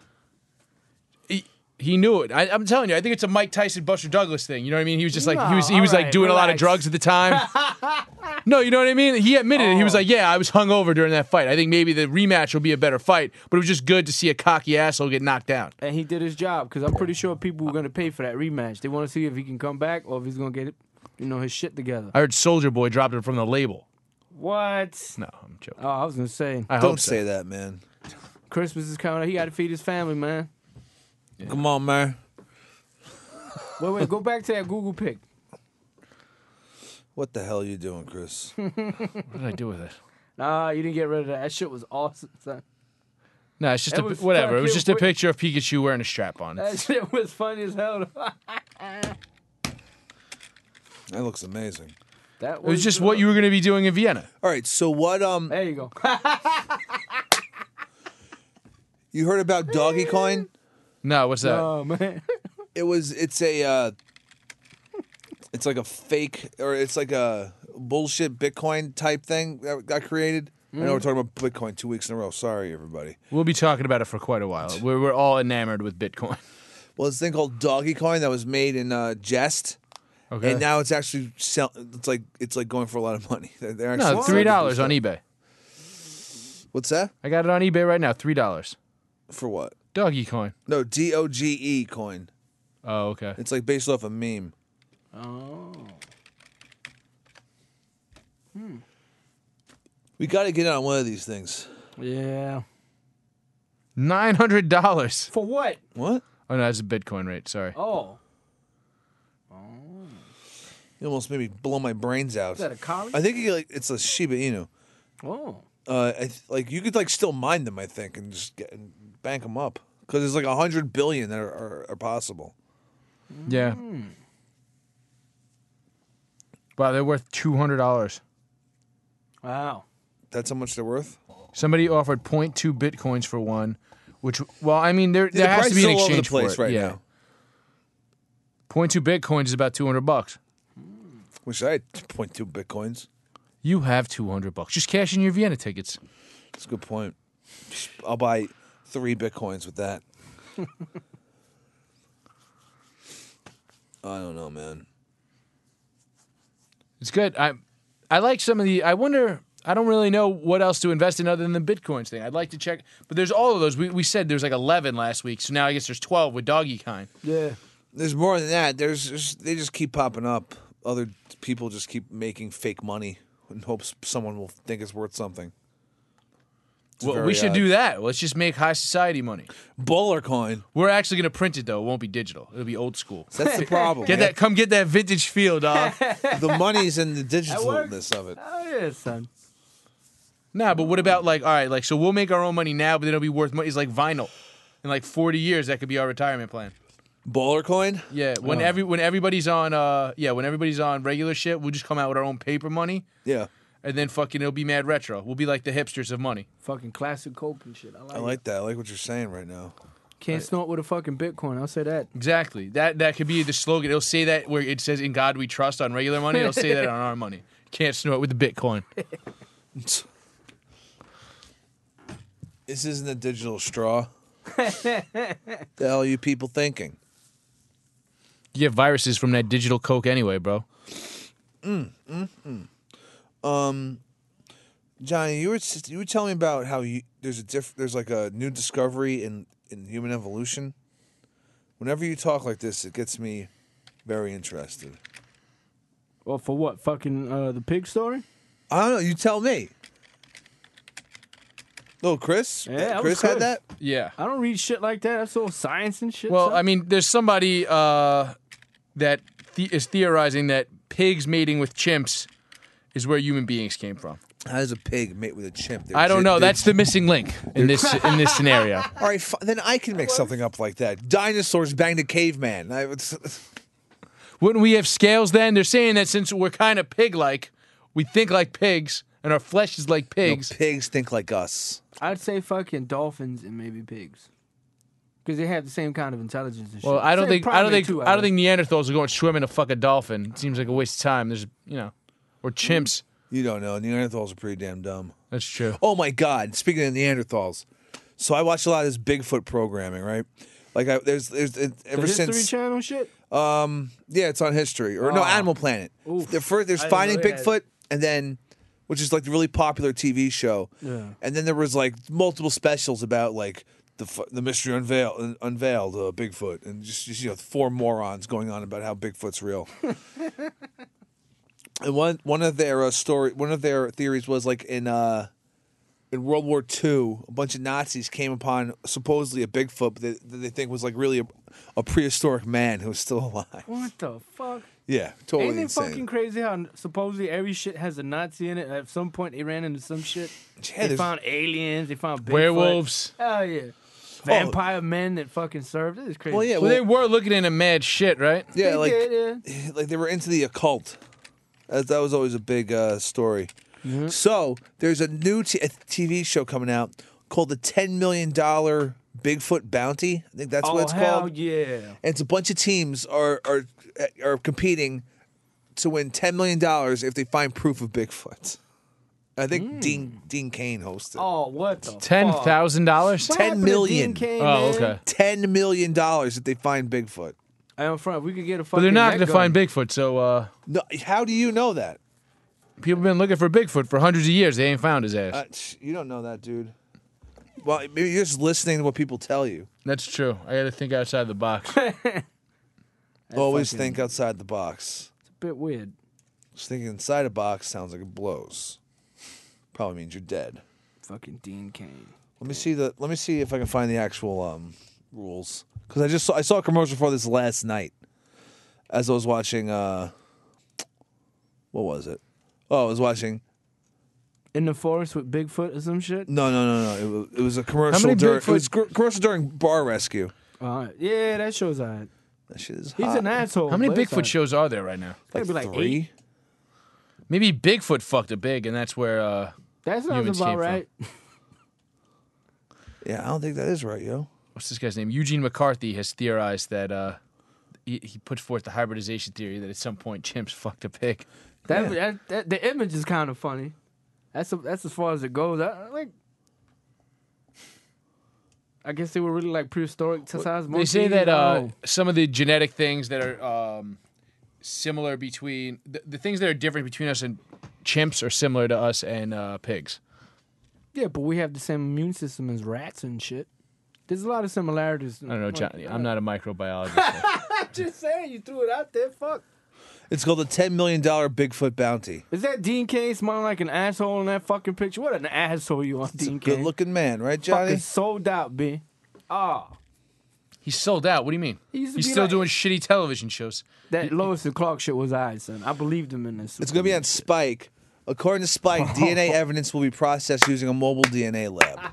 Speaker 4: He knew it. I'm telling you, I think it's a Mike Tyson, Buster Douglas thing. You know what I mean? He was just like
Speaker 5: No,
Speaker 4: he was
Speaker 5: all
Speaker 4: like
Speaker 5: right,
Speaker 4: doing a lot of
Speaker 5: relax.
Speaker 4: drugs at the time. No, you know what I mean? He admitted it. He was like, yeah, I was hungover during that fight. I think maybe the rematch will be a better fight, but it was just good to see a cocky asshole get knocked down.
Speaker 5: And he did his job, because I'm pretty sure people were going to pay for that rematch. They want to see if he can come back or if he's going to get it, his shit together.
Speaker 4: I heard Soldier Boy dropped it from the label.
Speaker 5: What?
Speaker 4: No, I'm joking.
Speaker 5: Oh, I was going to say,
Speaker 4: I hope
Speaker 3: Don't
Speaker 4: so.
Speaker 3: say that, man.
Speaker 5: Christmas is coming up. He got to feed his family, man.
Speaker 3: Come on, man.
Speaker 5: Wait, go back to that Google pic.
Speaker 3: What the hell are you doing, Chris?
Speaker 4: What did I do with it?
Speaker 5: Nah, you didn't get rid of that. That shit was awesome, son.
Speaker 4: No, it's just
Speaker 5: That was
Speaker 4: whatever. It was
Speaker 5: fucking
Speaker 4: just a
Speaker 5: wi-
Speaker 4: picture of Pikachu wearing a strap on.
Speaker 5: That shit was funny as hell.
Speaker 3: That looks amazing.
Speaker 5: That
Speaker 4: It was just what you were going to be doing in Vienna.
Speaker 3: All right, so what?
Speaker 5: There you go.
Speaker 3: You heard about Doggy Coin?
Speaker 4: No, what's that?
Speaker 5: Oh man.
Speaker 3: It's like a fake, or it's like a bullshit Bitcoin type thing that got created. I know we're talking about Bitcoin 2 weeks in a row. Sorry, everybody.
Speaker 4: We'll be talking about it for quite a while. We're all enamored with Bitcoin.
Speaker 3: Well, this thing called Doggy Coin that was made in jest,
Speaker 4: Okay.
Speaker 3: and now it's actually it's like going for a lot of money. They're actually
Speaker 4: No,
Speaker 3: selling
Speaker 4: $3
Speaker 3: this
Speaker 4: on
Speaker 3: stuff.
Speaker 4: eBay.
Speaker 3: What's that?
Speaker 4: I got it on eBay right now. $3.
Speaker 3: For what?
Speaker 4: Doggy coin.
Speaker 3: No, DOGE coin.
Speaker 4: Oh, okay.
Speaker 3: It's like based off a meme.
Speaker 5: Oh.
Speaker 3: We We got to get on one of these things.
Speaker 5: Yeah.
Speaker 4: $900.
Speaker 5: For what?
Speaker 3: What?
Speaker 4: Oh no, that's a Bitcoin rate. Sorry.
Speaker 5: Oh.
Speaker 3: You almost made me blow my brains out.
Speaker 5: Is that a collie?
Speaker 3: I think it's a Shiba Inu.
Speaker 5: Oh.
Speaker 3: Like you could like still mine them, I think, and just and bank them up because there's like 100 billion that are possible.
Speaker 4: Yeah. Wow, they're worth $200.
Speaker 5: Wow.
Speaker 3: That's how much they're worth.
Speaker 4: Somebody offered 0.2 bitcoins for one, which, well, I mean, there
Speaker 3: The
Speaker 4: has to be
Speaker 3: prices
Speaker 4: an
Speaker 3: all over the
Speaker 4: exchange
Speaker 3: place
Speaker 4: for it.
Speaker 3: right
Speaker 4: yeah.
Speaker 3: now.
Speaker 4: 0.2 bitcoins is about $200.
Speaker 3: Wish I had 0.2 bitcoins.
Speaker 4: You have $200. Just cash in your Vienna tickets.
Speaker 3: That's a good point. I'll buy 3 bitcoins with that. I don't know, man.
Speaker 4: It's good. I like some of the. I wonder. I don't really know what else to invest in other than the bitcoins thing. I'd like to check, but there's all of those. We said there's like 11 last week, so now I guess there's 12 with Doggy Kind.
Speaker 5: Yeah.
Speaker 3: There's more than that. They just keep popping up. Other people just keep making fake money in hopes someone will think it's worth something. It's
Speaker 4: Well,
Speaker 3: very
Speaker 4: we should
Speaker 3: odd.
Speaker 4: do that. Let's just make high society money.
Speaker 3: Bowler coin.
Speaker 4: We're actually gonna print it though. It won't be digital. It'll be old school.
Speaker 3: That's the problem.
Speaker 4: Get that. Come get that vintage feel, dog.
Speaker 3: The money's in the
Speaker 5: works.
Speaker 3: digitalness of it.
Speaker 5: Oh, yeah, son.
Speaker 4: Nah, but what about like, all right, like, so we'll make our own money now, but then it'll be worth money. It's like vinyl. In like 40 years, that could be our retirement plan.
Speaker 3: Bowler coin.
Speaker 4: Yeah, when everybody's on when everybody's on regular shit, we'll just come out with our own paper money,
Speaker 3: Yeah,
Speaker 4: and then fucking it'll be mad retro. We'll be like the hipsters of money.
Speaker 5: Fucking classic coke and shit.
Speaker 3: I like that. I like what you're saying right now.
Speaker 5: Can't snort with a fucking Bitcoin. I'll say that.
Speaker 4: Exactly. That could be the slogan. It'll say that where it says "In God We Trust" on regular money. It'll say that on our money. Can't snort with the Bitcoin.
Speaker 3: This isn't a digital straw. The hell are you people thinking?
Speaker 4: You get viruses from that digital coke anyway, bro.
Speaker 3: Johnny, you were telling me about how there's like a new discovery in human evolution. Whenever you talk like this, it gets me very interested.
Speaker 5: Well, for what? Fucking the pig story?
Speaker 3: I don't know. You tell me. Little Chris?
Speaker 5: Yeah, that was
Speaker 3: Chris had
Speaker 5: good.
Speaker 3: that?
Speaker 4: Yeah.
Speaker 5: I don't read shit like that. That's all science and shit.
Speaker 4: Well,
Speaker 5: son.
Speaker 4: I mean, there's somebody that is theorizing that pigs mating with chimps is where human beings came from.
Speaker 3: How does a pig mate with a chimp?
Speaker 4: I don't know. That's the missing link in this scenario.
Speaker 3: All right, then I can make something up like that. Dinosaurs banged a caveman.
Speaker 4: Wouldn't we have scales then? They're saying that since we're kind of pig-like, we think like pigs, and our flesh is like pigs.
Speaker 3: No, pigs think like us.
Speaker 5: I'd say fucking dolphins and maybe pigs, because they have the same kind of intelligence and shit.
Speaker 4: Well, I don't
Speaker 5: Same
Speaker 4: think
Speaker 5: primate too,
Speaker 4: I don't think Neanderthals are going swimming to fuck a dolphin. It seems like a waste of time. There's or chimps.
Speaker 3: You don't know. Neanderthals are pretty damn dumb.
Speaker 4: That's true.
Speaker 3: Oh my God! Speaking of Neanderthals, so I watch a lot of this Bigfoot programming, right? Like there's
Speaker 5: The
Speaker 3: ever
Speaker 5: History
Speaker 3: since
Speaker 5: Channel shit.
Speaker 3: yeah, it's on History or no Animal Planet.
Speaker 5: Oof.
Speaker 3: There's
Speaker 5: I didn't
Speaker 3: Finding
Speaker 5: know they had
Speaker 3: Bigfoot, and then which is like the really popular TV show.
Speaker 5: Yeah.
Speaker 3: And then there was like multiple specials about like the mystery unveiled Bigfoot, and just 4 morons going on about how Bigfoot's real. And one of their theories was like in World War II, a bunch of Nazis came upon supposedly a Bigfoot that they think was like really a prehistoric man who was still alive.
Speaker 5: What the fuck?
Speaker 3: Yeah, totally
Speaker 5: Ain't it
Speaker 3: insane.
Speaker 5: fucking crazy how supposedly every shit has a Nazi in it? At some point, they ran into some shit.
Speaker 3: Yeah,
Speaker 5: They
Speaker 3: there's-
Speaker 5: found aliens. They found Bigfoot.
Speaker 4: Werewolves.
Speaker 5: Hell yeah. Vampire men that fucking served. This is crazy.
Speaker 3: Well, yeah,
Speaker 4: Well, they were looking into mad shit, right?
Speaker 3: yeah,
Speaker 5: They
Speaker 3: like
Speaker 5: did,
Speaker 3: like they were into the occult. That was always a big story.
Speaker 5: Mm-hmm.
Speaker 3: So there's a new TV show coming out called the $10 Million Bigfoot Bounty. I think that's
Speaker 5: Oh,
Speaker 3: what it's
Speaker 5: hell
Speaker 3: called.
Speaker 5: yeah.
Speaker 3: And it's a bunch of teams are competing to win $10 million if they find proof of Bigfoot. I think Dean Cain hosted.
Speaker 5: Oh, what the
Speaker 4: $10,000.
Speaker 5: fuck?
Speaker 3: 10 million.
Speaker 5: Dean Cain,
Speaker 4: Oh,
Speaker 5: man?
Speaker 4: okay.
Speaker 3: $10 million if they find Bigfoot.
Speaker 5: Hey, I'm front. We could get a fucking
Speaker 4: But they're not
Speaker 5: net
Speaker 4: going to
Speaker 5: gun.
Speaker 4: find Bigfoot, so
Speaker 3: No, how do you know that?
Speaker 4: people have been looking for Bigfoot for hundreds of years. They ain't found his ass.
Speaker 3: You don't know that, dude. Well, maybe you're just listening to what people tell you.
Speaker 4: That's true. I got to think outside the box.
Speaker 3: Always
Speaker 5: fucking-
Speaker 3: think outside the box.
Speaker 5: It's a bit weird.
Speaker 3: Just thinking inside a box sounds like it blows. Probably means you're dead.
Speaker 5: Fucking Dean Cain.
Speaker 3: Let me see if I can find the actual rules, because I saw a commercial for this last night as I was watching. What was it? Oh, I was watching.
Speaker 5: In the forest with Bigfoot or some shit?
Speaker 3: No. It was a commercial.
Speaker 4: many
Speaker 3: Commercial during bar rescue.
Speaker 5: Yeah, that show's alright.
Speaker 3: That shit is
Speaker 5: He's
Speaker 3: hot.
Speaker 5: an asshole.
Speaker 4: How many
Speaker 5: but it's
Speaker 4: Bigfoot
Speaker 5: alright.
Speaker 4: shows are there right now?
Speaker 5: Gotta be like
Speaker 3: 3.
Speaker 5: 8.
Speaker 4: Maybe Bigfoot fucked a big, and that's where
Speaker 5: That sounds
Speaker 4: humans
Speaker 5: about
Speaker 4: came from.
Speaker 5: right.
Speaker 3: Yeah, I don't think that is right, yo.
Speaker 4: what's this guy's name? Eugene McCarthy has theorized that he put forth the hybridization theory that at some point chimps fucked a pig.
Speaker 5: That the image is kind of funny. That's as far as it goes. I guess they were really like prehistoric size monkeys.
Speaker 4: They say
Speaker 5: I
Speaker 4: that
Speaker 5: don't know.
Speaker 4: some of the genetic things that are similar between the things that are different between us and chimps are similar to us and pigs.
Speaker 5: Yeah, but we have the same immune system as rats and shit. There's a lot of similarities.
Speaker 4: I don't know, Johnny. I'm not a microbiologist.
Speaker 5: I'm just saying, you threw it out there. Fuck.
Speaker 3: It's called the $10 million Bigfoot bounty.
Speaker 5: Is that Dean Cain smiling like an asshole in that fucking picture? What an asshole you are,
Speaker 3: It's a
Speaker 5: Dean Cain.
Speaker 3: good-looking man, right, Johnny?
Speaker 5: Fucking sold out, B. Oh,
Speaker 4: He's sold out. What do you mean?
Speaker 5: He used to
Speaker 4: He's
Speaker 5: be
Speaker 4: still
Speaker 5: like-
Speaker 4: doing shitty television shows.
Speaker 5: that Lois and Clark shit was alright, son. I believed him in this.
Speaker 3: It's going to be on Spike. According to Spike, DNA evidence will be processed using a mobile DNA lab.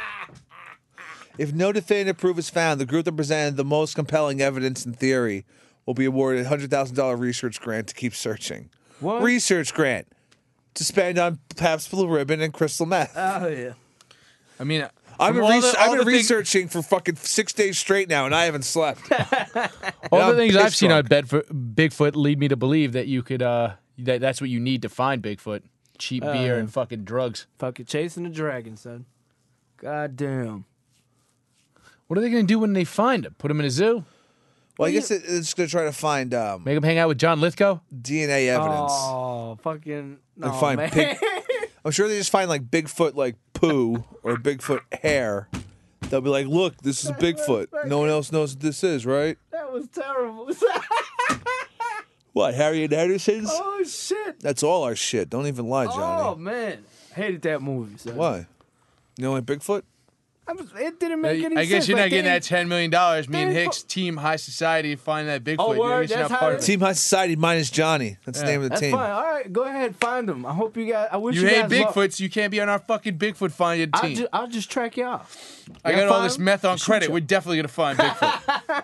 Speaker 3: If no definitive proof is found, the group that presented the most compelling evidence and theory will be awarded a $100,000 research grant to keep searching.
Speaker 5: What?
Speaker 3: Research grant to spend on Pabst Blue Ribbon and crystal meth.
Speaker 5: Oh yeah.
Speaker 4: I mean,
Speaker 3: I've
Speaker 4: from
Speaker 3: been,
Speaker 4: all the- all
Speaker 3: I've been
Speaker 4: the things-
Speaker 3: researching for fucking 6 days straight now, and I haven't slept.
Speaker 4: All
Speaker 3: I'm
Speaker 4: the things I've
Speaker 3: pissed
Speaker 4: seen on
Speaker 3: drunk.
Speaker 4: Bigfoot lead me to believe that you could that's what you need to find Bigfoot: cheap beer and fucking drugs.
Speaker 5: Fucking chasing the dragon, son. God damn.
Speaker 4: What are they going to do when they find him? Put him in a zoo?
Speaker 3: Well, I guess it's going to try to find
Speaker 4: Make him hang out with John Lithgow?
Speaker 3: DNA evidence.
Speaker 5: Oh, fucking no,
Speaker 3: Like find
Speaker 5: man.
Speaker 3: pig- I'm sure they just find like Bigfoot like poo or Bigfoot hair. They'll be like, "Look, this is Bigfoot. No one else knows what this is, right?"
Speaker 5: That was terrible.
Speaker 3: What, Harriet Anderson's?
Speaker 5: Oh shit.
Speaker 3: That's all our shit. Don't even lie,
Speaker 5: Oh
Speaker 3: Johnny.
Speaker 5: man, hated that movie. Son.
Speaker 3: Why? You don't like Bigfoot?
Speaker 5: It didn't make any sense.
Speaker 4: I guess you're
Speaker 5: like,
Speaker 4: not getting
Speaker 5: they
Speaker 4: that $10 million. Me and
Speaker 5: they-
Speaker 4: Hicks, Team High Society, find that Bigfoot.
Speaker 5: Oh,
Speaker 4: You're
Speaker 5: word?
Speaker 4: just
Speaker 5: That's
Speaker 4: not
Speaker 5: how
Speaker 4: part
Speaker 5: it
Speaker 4: of
Speaker 5: is?
Speaker 4: it.
Speaker 3: Team High Society minus Johnny. That's the
Speaker 4: Yeah.
Speaker 3: name of the
Speaker 5: That's
Speaker 3: team.
Speaker 5: fine. All right, go ahead, find them. I hope you guys. I wish
Speaker 4: You
Speaker 5: you,
Speaker 4: hate
Speaker 5: guys luck.
Speaker 4: Bigfoots, you can't be on our fucking Bigfoot finding team.
Speaker 5: I'll just track you out.
Speaker 4: I
Speaker 5: Y'all
Speaker 4: got all
Speaker 5: find
Speaker 4: this
Speaker 5: him?
Speaker 4: meth on
Speaker 5: Shoot
Speaker 4: credit.
Speaker 5: ya.
Speaker 4: We're definitely going to find Bigfoot.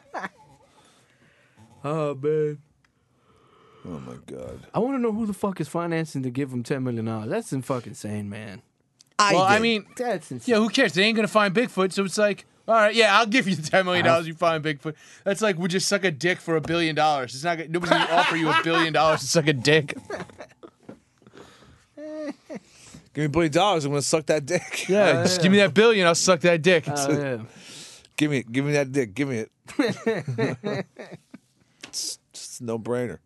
Speaker 5: Oh man.
Speaker 3: Oh my god.
Speaker 5: I want to know who the fuck is financing to give him $10 million. That's insane, man.
Speaker 4: I mean,
Speaker 5: That's insane.
Speaker 4: yeah, who cares? They ain't going to find Bigfoot, so it's like, all right, yeah, I'll give you the $10 million you find Bigfoot. That's like, we just suck a dick for $1 billion. It's not nobody's going to offer you $1 billion to suck a dick.
Speaker 3: give me $1 billion. I'm gonna suck that dick.
Speaker 4: Yeah, just give me that billion, I'll suck that dick.
Speaker 5: Oh, yeah.
Speaker 3: Give me that dick. Give me it. It's just a no-brainer.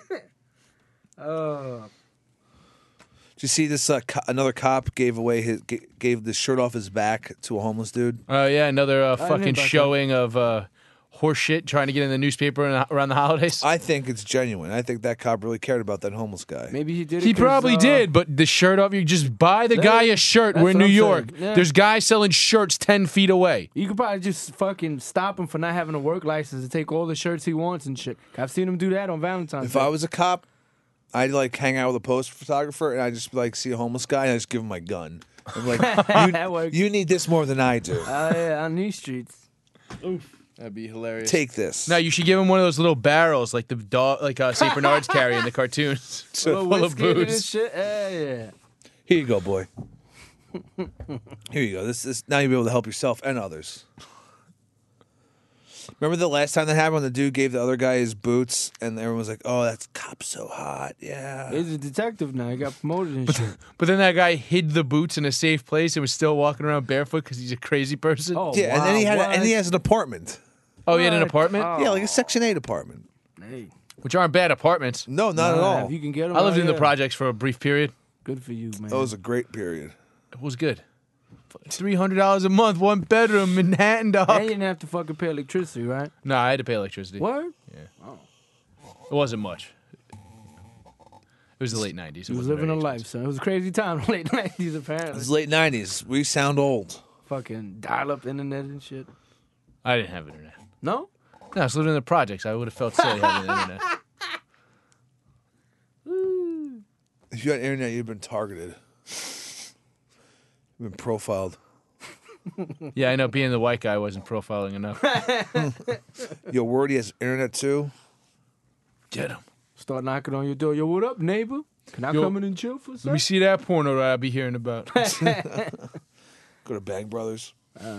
Speaker 3: Did you see this? Another cop gave the shirt off his back to a homeless dude.
Speaker 4: Oh, yeah, another
Speaker 5: didn't
Speaker 4: fucking
Speaker 5: about that.
Speaker 4: showing of horse shit trying to get in the newspaper around the holidays.
Speaker 3: I think it's genuine. I think that cop really cared about that homeless guy.
Speaker 5: Maybe he did it.
Speaker 4: He
Speaker 5: 'cause,
Speaker 4: probably did, but the shirt off, you just buy the guy a shirt.
Speaker 5: that's
Speaker 4: We're in
Speaker 5: what
Speaker 4: New
Speaker 5: I'm
Speaker 4: York.
Speaker 5: saying. Yeah.
Speaker 4: There's guys selling shirts 10 feet away.
Speaker 5: You could probably just fucking stop him for not having a work license and take all the shirts he wants and shit. I've seen him do that on Valentine's
Speaker 3: If
Speaker 5: Day.
Speaker 3: I was a cop, I'd like hang out with a post photographer and I just like see a homeless guy and I just give him my gun. I'm like,
Speaker 5: That works.
Speaker 3: you need this more than I do.
Speaker 5: Yeah, on these streets.
Speaker 4: That'd be hilarious.
Speaker 3: Take this.
Speaker 4: No, you should give him one of those little barrels like the dog, like St. Bernard's carry in the cartoons,
Speaker 5: Little
Speaker 4: full of
Speaker 5: whiskey and this
Speaker 4: booze.
Speaker 5: shit. Yeah.
Speaker 3: Here you go, boy. Here you go. This now you'll be able to help yourself and others. Remember the last time that happened when the dude gave the other guy his boots and everyone was like, "Oh, that's cop so hot." Yeah.
Speaker 5: He's a detective now. He got promoted and shit.
Speaker 4: But then that guy hid the boots in a safe place and was still walking around barefoot because he's a crazy person.
Speaker 5: Oh,
Speaker 3: Yeah, and then he had
Speaker 5: wow,
Speaker 3: and he has an apartment.
Speaker 4: Oh, he had an
Speaker 5: What?
Speaker 4: apartment,
Speaker 5: Oh.
Speaker 3: Yeah, like a Section 8 apartment.
Speaker 5: Hey,
Speaker 4: which aren't bad apartments.
Speaker 3: No, not at all.
Speaker 5: If you can get him
Speaker 4: I lived
Speaker 5: out
Speaker 4: in the
Speaker 5: here,
Speaker 4: projects for a brief period.
Speaker 5: Good for you, man.
Speaker 3: That was a great period.
Speaker 4: It was good. $300 a month, one bedroom, Manhattan, dog.
Speaker 5: And you didn't have to fucking pay electricity, right?
Speaker 4: No, I had to pay electricity.
Speaker 5: What?
Speaker 4: It wasn't much. It was the late 90s.
Speaker 5: He was living a life, son. It was a crazy time in the late 90s, apparently.
Speaker 3: It's late 90s. We sound old.
Speaker 5: Fucking dial-up internet and shit.
Speaker 4: I didn't have internet.
Speaker 5: No?
Speaker 4: No, I was living in the projects. I would have felt silly having internet.
Speaker 3: If you had internet, you'd been targeted. You've been profiled.
Speaker 4: Yeah, I know. Being the white guy wasn't profiling enough.
Speaker 3: Yo, Wordy has internet too.
Speaker 4: Get him.
Speaker 5: Start knocking on your door. Yo, what up, neighbor? Can I
Speaker 4: Yo,
Speaker 5: come in and chill for a
Speaker 4: Let
Speaker 5: second?
Speaker 4: me see that porno that I'll be hearing about.
Speaker 3: Go to Bang Brothers.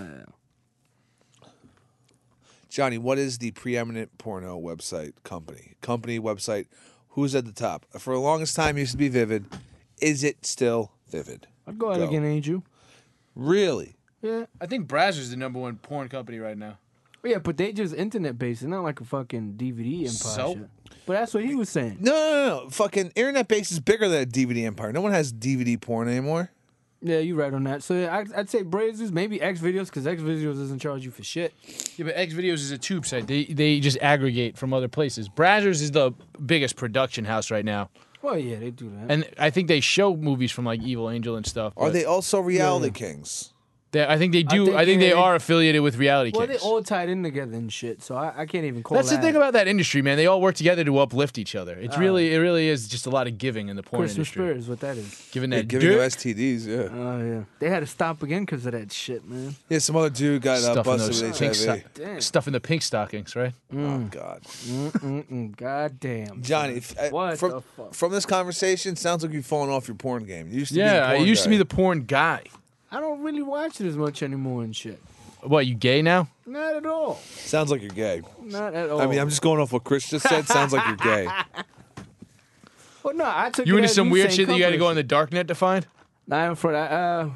Speaker 3: Johnny, what is the preeminent porno website company? Company website. Who's at the top? For the longest time, it used to be Vivid. Is it still Vivid?
Speaker 5: I'd go Elegant Angel.
Speaker 3: Really?
Speaker 5: Yeah.
Speaker 4: I think Brazzers the #1 porn company right now.
Speaker 5: Yeah, but they just internet-based. It's not like a fucking DVD empire
Speaker 4: So?
Speaker 5: shit. But that's what he was saying.
Speaker 3: No. Fucking internet base is bigger than a DVD empire. No one has DVD porn anymore.
Speaker 5: Yeah, you're right on that. So yeah, I'd say Brazers, maybe X Videos, because X Videos doesn't charge you for shit.
Speaker 4: Yeah, but X Videos is a tube site. They just aggregate from other places. Brazzers is the biggest production house right now.
Speaker 5: Well, yeah, they do that.
Speaker 4: And I think they show movies from like Evil Angel and stuff.
Speaker 3: Are
Speaker 4: but
Speaker 3: they also reality kings?
Speaker 4: I think they do. I think
Speaker 5: yeah,
Speaker 4: they are affiliated with Reality
Speaker 5: well,
Speaker 4: Kings.
Speaker 5: they all tied in together and shit, so I can't even call
Speaker 4: That's
Speaker 5: that.
Speaker 4: the thing about that industry, man. They all work together to uplift each other. It really is just a lot of giving in the porn
Speaker 5: Christmas
Speaker 4: industry.
Speaker 5: spirit is what that is.
Speaker 4: Giving
Speaker 3: Yeah,
Speaker 4: that
Speaker 3: giving you
Speaker 4: dick,
Speaker 3: STDs, yeah.
Speaker 5: Oh, yeah. They had to stop again because of that shit, man.
Speaker 3: Yeah, some other dude got
Speaker 4: stuff in
Speaker 3: busted
Speaker 4: those
Speaker 3: with
Speaker 4: pink
Speaker 3: HIV.
Speaker 5: Damn.
Speaker 4: stuff in the pink stockings, right?
Speaker 3: Oh, God.
Speaker 5: God damn.
Speaker 3: Johnny,
Speaker 5: What
Speaker 3: from,
Speaker 5: the fuck?
Speaker 3: from this conversation, sounds like you've fallen off your porn game. You used to be
Speaker 4: Yeah,
Speaker 3: the
Speaker 4: I
Speaker 3: porn
Speaker 4: used to
Speaker 3: guy.
Speaker 4: be the porn guy.
Speaker 5: I don't really watch it as much anymore and shit.
Speaker 4: What, you gay now?
Speaker 5: Not at all.
Speaker 3: Sounds like you're gay.
Speaker 5: Not at all.
Speaker 3: I mean, I'm just going off what Chris just said. Sounds like you're gay.
Speaker 5: Well, no, I took
Speaker 4: You
Speaker 5: it
Speaker 4: into
Speaker 5: as
Speaker 4: some weird
Speaker 5: saying
Speaker 4: shit that you got to go on
Speaker 5: company
Speaker 4: the dark net to find?
Speaker 5: shit. Nah, I'm for that.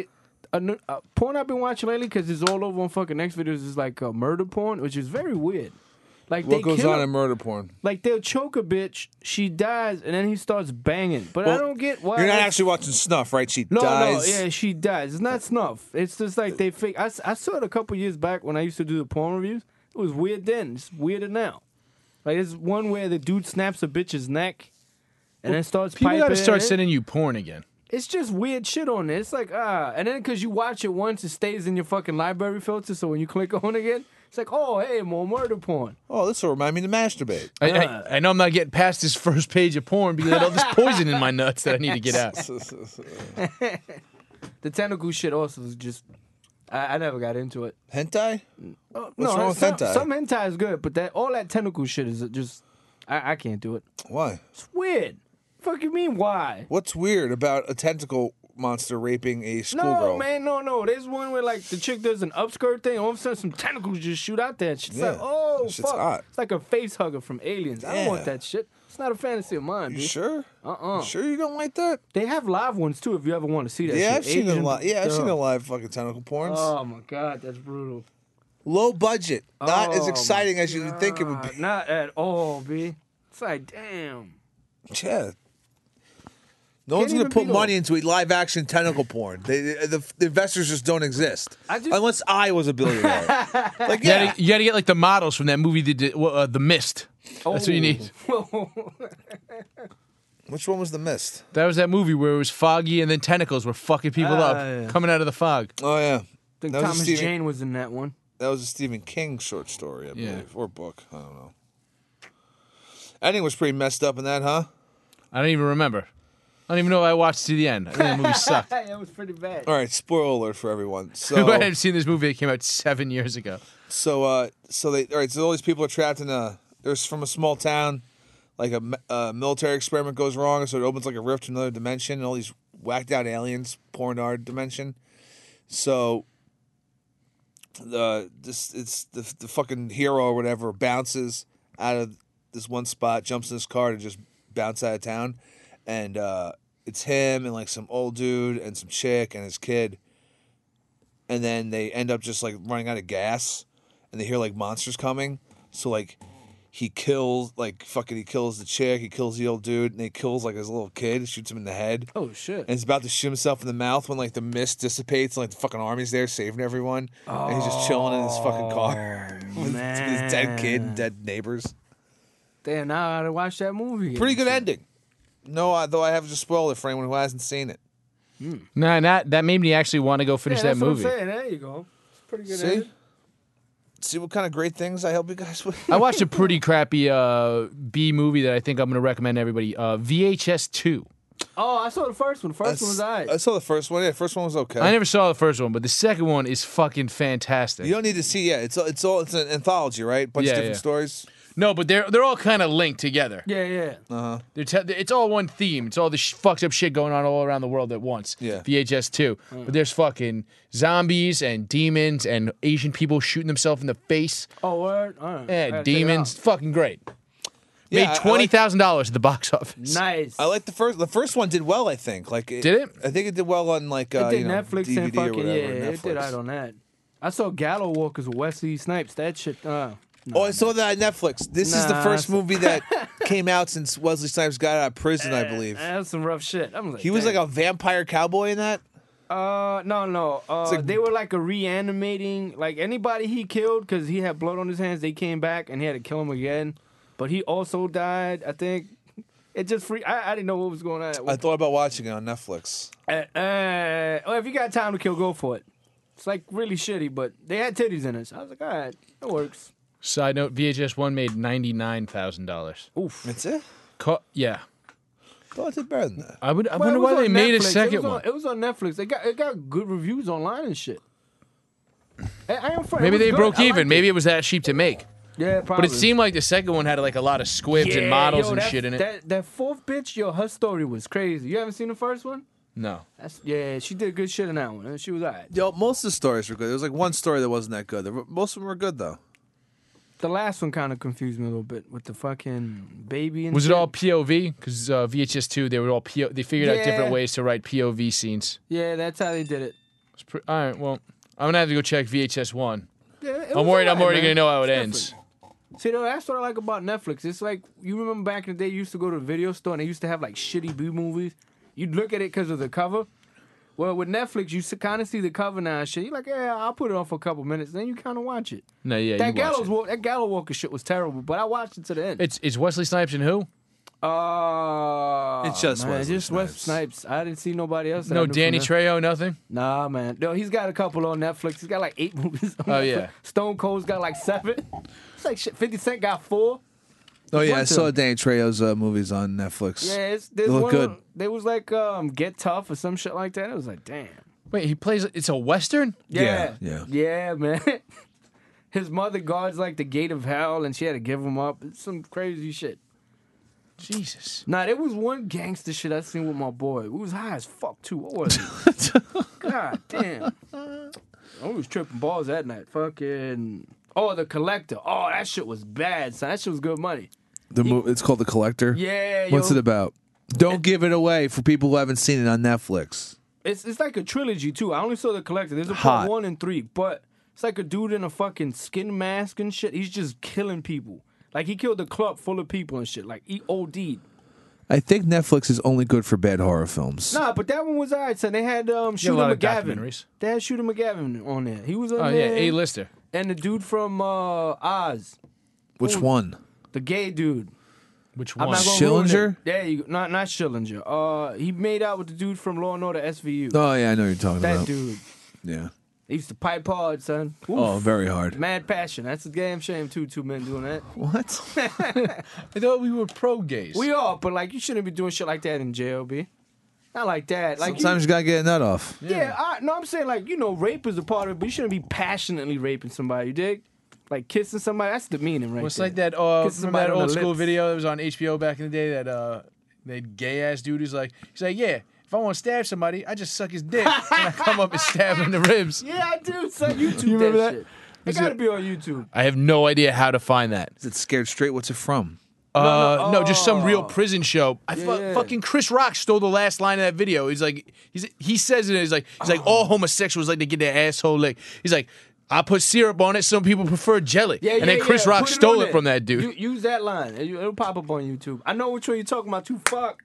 Speaker 5: Porn I've been watching lately because it's all over on fucking X Videos is like murder porn, which is very weird. Like
Speaker 3: What
Speaker 5: they
Speaker 3: goes
Speaker 5: kill
Speaker 3: on
Speaker 5: her-
Speaker 3: in murder porn?
Speaker 5: Like they'll choke a bitch, she dies, and then he starts banging. But I
Speaker 3: Well,
Speaker 5: don't get why.
Speaker 3: You're not
Speaker 5: that's-
Speaker 3: actually watching Snuff, right? She
Speaker 5: No,
Speaker 3: dies.
Speaker 5: yeah, she dies. It's not snuff. It's just like they fake. I saw it a couple years back when I used to do the porn reviews. It was weird then. It's weirder now. Like there's one where the dude snaps a bitch's neck, and then starts
Speaker 4: People
Speaker 5: piping.
Speaker 4: got to start
Speaker 5: and
Speaker 4: sending you porn again.
Speaker 5: It's just weird shit on there. It's like and then because you watch it once, it stays in your fucking library filter. So when you click on again, it's like, oh hey, more murder porn.
Speaker 3: Oh, this will remind me to masturbate.
Speaker 4: I know I'm not getting past this first page of porn because I have all this poison in my nuts that I need to get out.
Speaker 5: The tentacle shit also is just. I never got into it.
Speaker 3: Hentai?
Speaker 5: Oh,
Speaker 3: What's wrong with
Speaker 5: some,
Speaker 3: hentai?
Speaker 5: Some hentai is good, but that all that tentacle shit is just. I can't do it.
Speaker 3: Why?
Speaker 5: It's weird. Fuck you mean why?
Speaker 3: What's weird about a tentacle monster raping a
Speaker 5: No,
Speaker 3: schoolgirl?
Speaker 5: man, no. There's one where like the chick does an upskirt thing, all of a sudden some tentacles just shoot out there. It's
Speaker 3: Yeah,
Speaker 5: like, oh
Speaker 3: that shit's
Speaker 5: fuck.
Speaker 3: hot.
Speaker 5: It's like a face hugger from Aliens. I don't want
Speaker 3: Yeah.
Speaker 5: that shit. It's not a fantasy of mine,
Speaker 3: You
Speaker 5: dude.
Speaker 3: sure?
Speaker 5: You
Speaker 3: Sure you don't like that?
Speaker 5: They have live ones too if you ever want to see that
Speaker 3: Yeah,
Speaker 5: shit.
Speaker 3: I've seen a
Speaker 5: Asian-
Speaker 3: lot. Yeah, I've seen
Speaker 5: Ugh.
Speaker 3: a live fucking tentacle porns.
Speaker 5: Oh my god, that's brutal.
Speaker 3: Low budget, not as
Speaker 5: Oh,
Speaker 3: exciting as you would think it would be.
Speaker 5: Not at all, B. It's like, damn.
Speaker 3: Yeah. No one's
Speaker 5: Can't
Speaker 3: going to
Speaker 5: even
Speaker 3: put
Speaker 5: beat
Speaker 3: money into a live action tentacle porn. The investors just don't exist.
Speaker 5: I just-
Speaker 3: Unless I was a billionaire. Like, yeah.
Speaker 4: You got to get like the models from that movie, The Mist. That's what you need.
Speaker 3: Which one was The Mist?
Speaker 4: That was that movie where it was foggy and then tentacles were fucking people up,
Speaker 5: yeah.
Speaker 4: coming out of the fog.
Speaker 3: Oh, yeah.
Speaker 5: I think
Speaker 3: That was a
Speaker 5: Thomas
Speaker 3: Stephen-
Speaker 5: Jane was in that one.
Speaker 3: That was a Stephen King short story, I
Speaker 4: Yeah.
Speaker 3: believe. Or book. I don't know. Ending was pretty messed up in that, huh?
Speaker 4: I don't even remember. I don't even know if I watched to the end. I think the movie sucked.
Speaker 5: That was pretty bad.
Speaker 3: All right, spoiler alert for everyone.
Speaker 4: I
Speaker 3: So,
Speaker 4: hadn't seen this movie that came out 7 years ago.
Speaker 3: so all these people are trapped in they're from a small town. Like a military experiment goes wrong, so it opens like a rift to another dimension, and all these whacked out aliens pour into our dimension. So the fucking hero or whatever bounces out of this one spot, jumps in his car to just bounce out of town, and it's him and like some old dude and some chick and his kid, and then they end up just like running out of gas, and they hear like monsters coming, so like. He kills the chick, he kills the old dude, and he kills like his little kid, shoots him in the head.
Speaker 5: Oh shit.
Speaker 3: And he's about to shoot himself in the mouth when like the mist dissipates and like the fucking army's there saving everyone. And he's just chilling in his fucking car with his dead kid and dead neighbors.
Speaker 5: Damn, now I gotta watch that movie.
Speaker 3: Pretty good ending. No, though I have just spoiled it for anyone who hasn't seen it.
Speaker 4: Nah, that made me actually want to go finish that
Speaker 5: that's
Speaker 4: movie.
Speaker 5: What I'm saying. There you go. It's pretty good.
Speaker 3: See? See what kind of great things I help you guys with?
Speaker 4: I watched a pretty crappy B movie that I think I'm going to recommend to everybody. VHS 2.
Speaker 5: Oh, I saw the first one. The first one was alright.
Speaker 3: I saw the first one. Yeah, the first one was okay.
Speaker 4: I never saw the first one, but the second one is fucking fantastic.
Speaker 3: You don't need to see. Yeah, it's an anthology, right? Bunch of different stories.
Speaker 4: No, but they're all kind of linked together.
Speaker 5: Yeah.
Speaker 4: It's all one theme. It's all the fucked up shit going on all around the world at once.
Speaker 3: Yeah.
Speaker 4: VHS 2. But there's fucking zombies and demons and Asian people shooting themselves in the face.
Speaker 5: Oh, word? All right. I
Speaker 4: Yeah,
Speaker 5: gotta
Speaker 4: demons.
Speaker 5: check it
Speaker 4: Fucking great.
Speaker 3: Yeah,
Speaker 4: Made $20,000 at the box office.
Speaker 5: out. Nice.
Speaker 3: I like the first. The first one did well. I think.
Speaker 4: Did it?
Speaker 3: I think it did well on like
Speaker 5: It did
Speaker 3: you know,
Speaker 5: Netflix
Speaker 3: DVD
Speaker 5: and fucking
Speaker 3: or whatever.
Speaker 5: it did
Speaker 3: Netflix.
Speaker 5: right on that. I saw Gallow Walkers with Wesley Snipes. That shit.
Speaker 3: Oh, I saw that on Netflix. This is the
Speaker 5: Nah,
Speaker 3: first movie that came out since Wesley Snipes got out of prison, I believe.
Speaker 5: That's some rough shit. I'm like,
Speaker 3: He was like a vampire cowboy in that.
Speaker 5: no.
Speaker 3: like-
Speaker 5: They were like a reanimating. Like anybody he killed because he had blood on his hands. They came back and he had to kill him again. But he also died. I think it just free. I didn't know what was going on.
Speaker 3: I thought about watching it on Netflix.
Speaker 5: If you got time to kill, go for it. It's like really shitty, but they had titties in it. So I was like, all right, it works.
Speaker 4: Side note, VHS 1 made $99,000.
Speaker 5: Oof.
Speaker 3: That's it.
Speaker 4: Yeah.
Speaker 3: I thought it did better than that.
Speaker 4: I
Speaker 5: Well,
Speaker 4: wonder
Speaker 5: it
Speaker 4: why
Speaker 5: was
Speaker 4: they
Speaker 5: on
Speaker 4: made a
Speaker 5: Netflix.
Speaker 4: second one.
Speaker 5: It was on Netflix. It got good reviews online and shit. I am
Speaker 4: Maybe they broke even. Maybe it was that cheap to make.
Speaker 5: Yeah, probably.
Speaker 4: But it seemed like the second one had like a lot of squibs and models and shit in it.
Speaker 5: That fourth bitch, her story was crazy. You haven't seen the first one?
Speaker 4: No.
Speaker 5: She did good shit in that one. She was alright.
Speaker 3: Yo, most of the stories were good. There was like one story that wasn't that good. Most of them were good though.
Speaker 5: The last one kind of confused me a little bit with the fucking baby and
Speaker 4: Was
Speaker 5: shit.
Speaker 4: it all POV? Because VHS 2, they were all they figured out different
Speaker 5: Yeah.
Speaker 4: ways to write POV scenes.
Speaker 5: Yeah, that's how they did it.
Speaker 4: All right, well, I'm going to have to go check VHS 1.
Speaker 5: Yeah, it
Speaker 4: I'm
Speaker 5: was
Speaker 4: worried I'm
Speaker 5: alright,
Speaker 4: already
Speaker 5: man.
Speaker 4: going to know how it
Speaker 5: It's
Speaker 4: ends.
Speaker 5: different. See, though, that's what I like about Netflix. It's like, you remember back in the day, you used to go to the video store and they used to have like shitty B movies. You'd look at it because of the cover. Well, with Netflix, you kind of see the cover now and shit. You're like, yeah, I'll put it on for a couple minutes. Then you kind of watch it.
Speaker 4: No, yeah,
Speaker 5: That
Speaker 4: you watch
Speaker 5: Gallows
Speaker 4: it.
Speaker 5: that Gallows Walker shit was terrible, but I watched it to the end.
Speaker 4: It's Wesley Snipes and who?
Speaker 3: It's just
Speaker 5: man,
Speaker 3: Wesley
Speaker 5: just Wesley
Speaker 3: Snipes.
Speaker 5: Snipes. I didn't see nobody else. that
Speaker 4: No
Speaker 5: I knew
Speaker 4: Danny
Speaker 5: from there.
Speaker 4: Trejo, nothing?
Speaker 5: Nah, man. No, he's got a couple on Netflix. He's got like 8 movies. On
Speaker 4: Oh,
Speaker 5: Netflix.
Speaker 4: yeah.
Speaker 5: Stone Cold's got like 7. It's like shit. 50 Cent got 4.
Speaker 3: Oh yeah, I
Speaker 5: Bunch of
Speaker 3: saw
Speaker 5: them.
Speaker 3: Danny Trejo's movies on Netflix.
Speaker 5: Yeah, there's
Speaker 3: They look
Speaker 5: one.
Speaker 3: good.
Speaker 5: They was like Get Tough or some shit like that. It was like, damn.
Speaker 4: Wait, he plays, it's a Western?
Speaker 3: Yeah.
Speaker 5: Yeah, man. His mother guards like the gate of hell, and she had to give him up. It's some crazy shit.
Speaker 4: Jesus.
Speaker 5: Nah, there was one gangster shit I seen with my boy. We was high as fuck too. What was it? God damn. I was tripping balls that night. Fucking. Oh, The Collector. Oh, that shit was bad, son. That shit was good money.
Speaker 3: It's called The Collector.
Speaker 5: Yeah,
Speaker 3: What's
Speaker 5: yo.
Speaker 3: it about? Don't give it away for people who haven't seen it on Netflix.
Speaker 5: It's like a trilogy too. I only saw The Collector. There's a
Speaker 3: Hot.
Speaker 5: part 1 and 3, but it's like a dude in a fucking skin mask and shit. He's just killing people. Like he killed a club full of people and shit. Like he OD'd.
Speaker 3: I think Netflix is only good for bad horror films.
Speaker 5: Nah, but that one was alright. So they had Shooter
Speaker 4: lot of
Speaker 5: McGavin.
Speaker 4: documentaries.
Speaker 5: They had Shooter McGavin on there. He was on
Speaker 4: Oh, yeah,
Speaker 5: there.
Speaker 4: A-lister.
Speaker 5: And the dude from Oz,
Speaker 3: Which one?
Speaker 5: the gay dude.
Speaker 4: Which
Speaker 5: I'm
Speaker 4: one?
Speaker 5: not gonna ruin
Speaker 3: Schillinger?
Speaker 5: it. There you go. Not Schillinger. He made out with the dude from Law and Order SVU.
Speaker 3: Oh yeah, I know what you're talking
Speaker 5: That
Speaker 3: about.
Speaker 5: dude.
Speaker 3: Yeah.
Speaker 5: He used to pipe hard, son. Oof.
Speaker 3: Oh, very hard.
Speaker 5: Mad passion. That's a damn shame too. 2 men doing that.
Speaker 3: What?
Speaker 4: I thought we were pro-gays.
Speaker 5: We are, but like you shouldn't be doing shit like that in jail, B. Not like that. Like
Speaker 3: Sometimes you gotta get a nut off.
Speaker 5: I'm saying like rape is a part of it, but you shouldn't be passionately raping somebody. You dig? Like kissing somebody. That's the meaning, right?
Speaker 4: Well, it's
Speaker 5: there.
Speaker 4: like that,
Speaker 5: Kissing
Speaker 4: remember that
Speaker 5: somebody on
Speaker 4: old
Speaker 5: the
Speaker 4: school
Speaker 5: lips.
Speaker 4: video that was on HBO back in the day that gay-ass dude who's like, yeah, if I want to stab somebody, I just suck his dick and I come up and stab him in the ribs.
Speaker 5: Yeah, I do. Son, YouTube
Speaker 4: You remember
Speaker 5: that
Speaker 4: that?
Speaker 5: shit. It gotta be on YouTube.
Speaker 4: I have no idea how to find that.
Speaker 3: Is it Scared Straight? What's it from?
Speaker 4: No, just some real
Speaker 5: Oh.
Speaker 4: prison show.
Speaker 5: Yeah.
Speaker 4: Fucking Chris Rock stole the last line of that video. He's like, he says it. He's like all homosexuals like to get their asshole licked. He's like, I put syrup on it. Some people prefer jelly. And then Chris Rock
Speaker 5: Put
Speaker 4: stole
Speaker 5: on
Speaker 4: it
Speaker 5: there.
Speaker 4: from that dude.
Speaker 5: Use that line. It'll pop up on YouTube. I know which one you're talking about too. Fuck.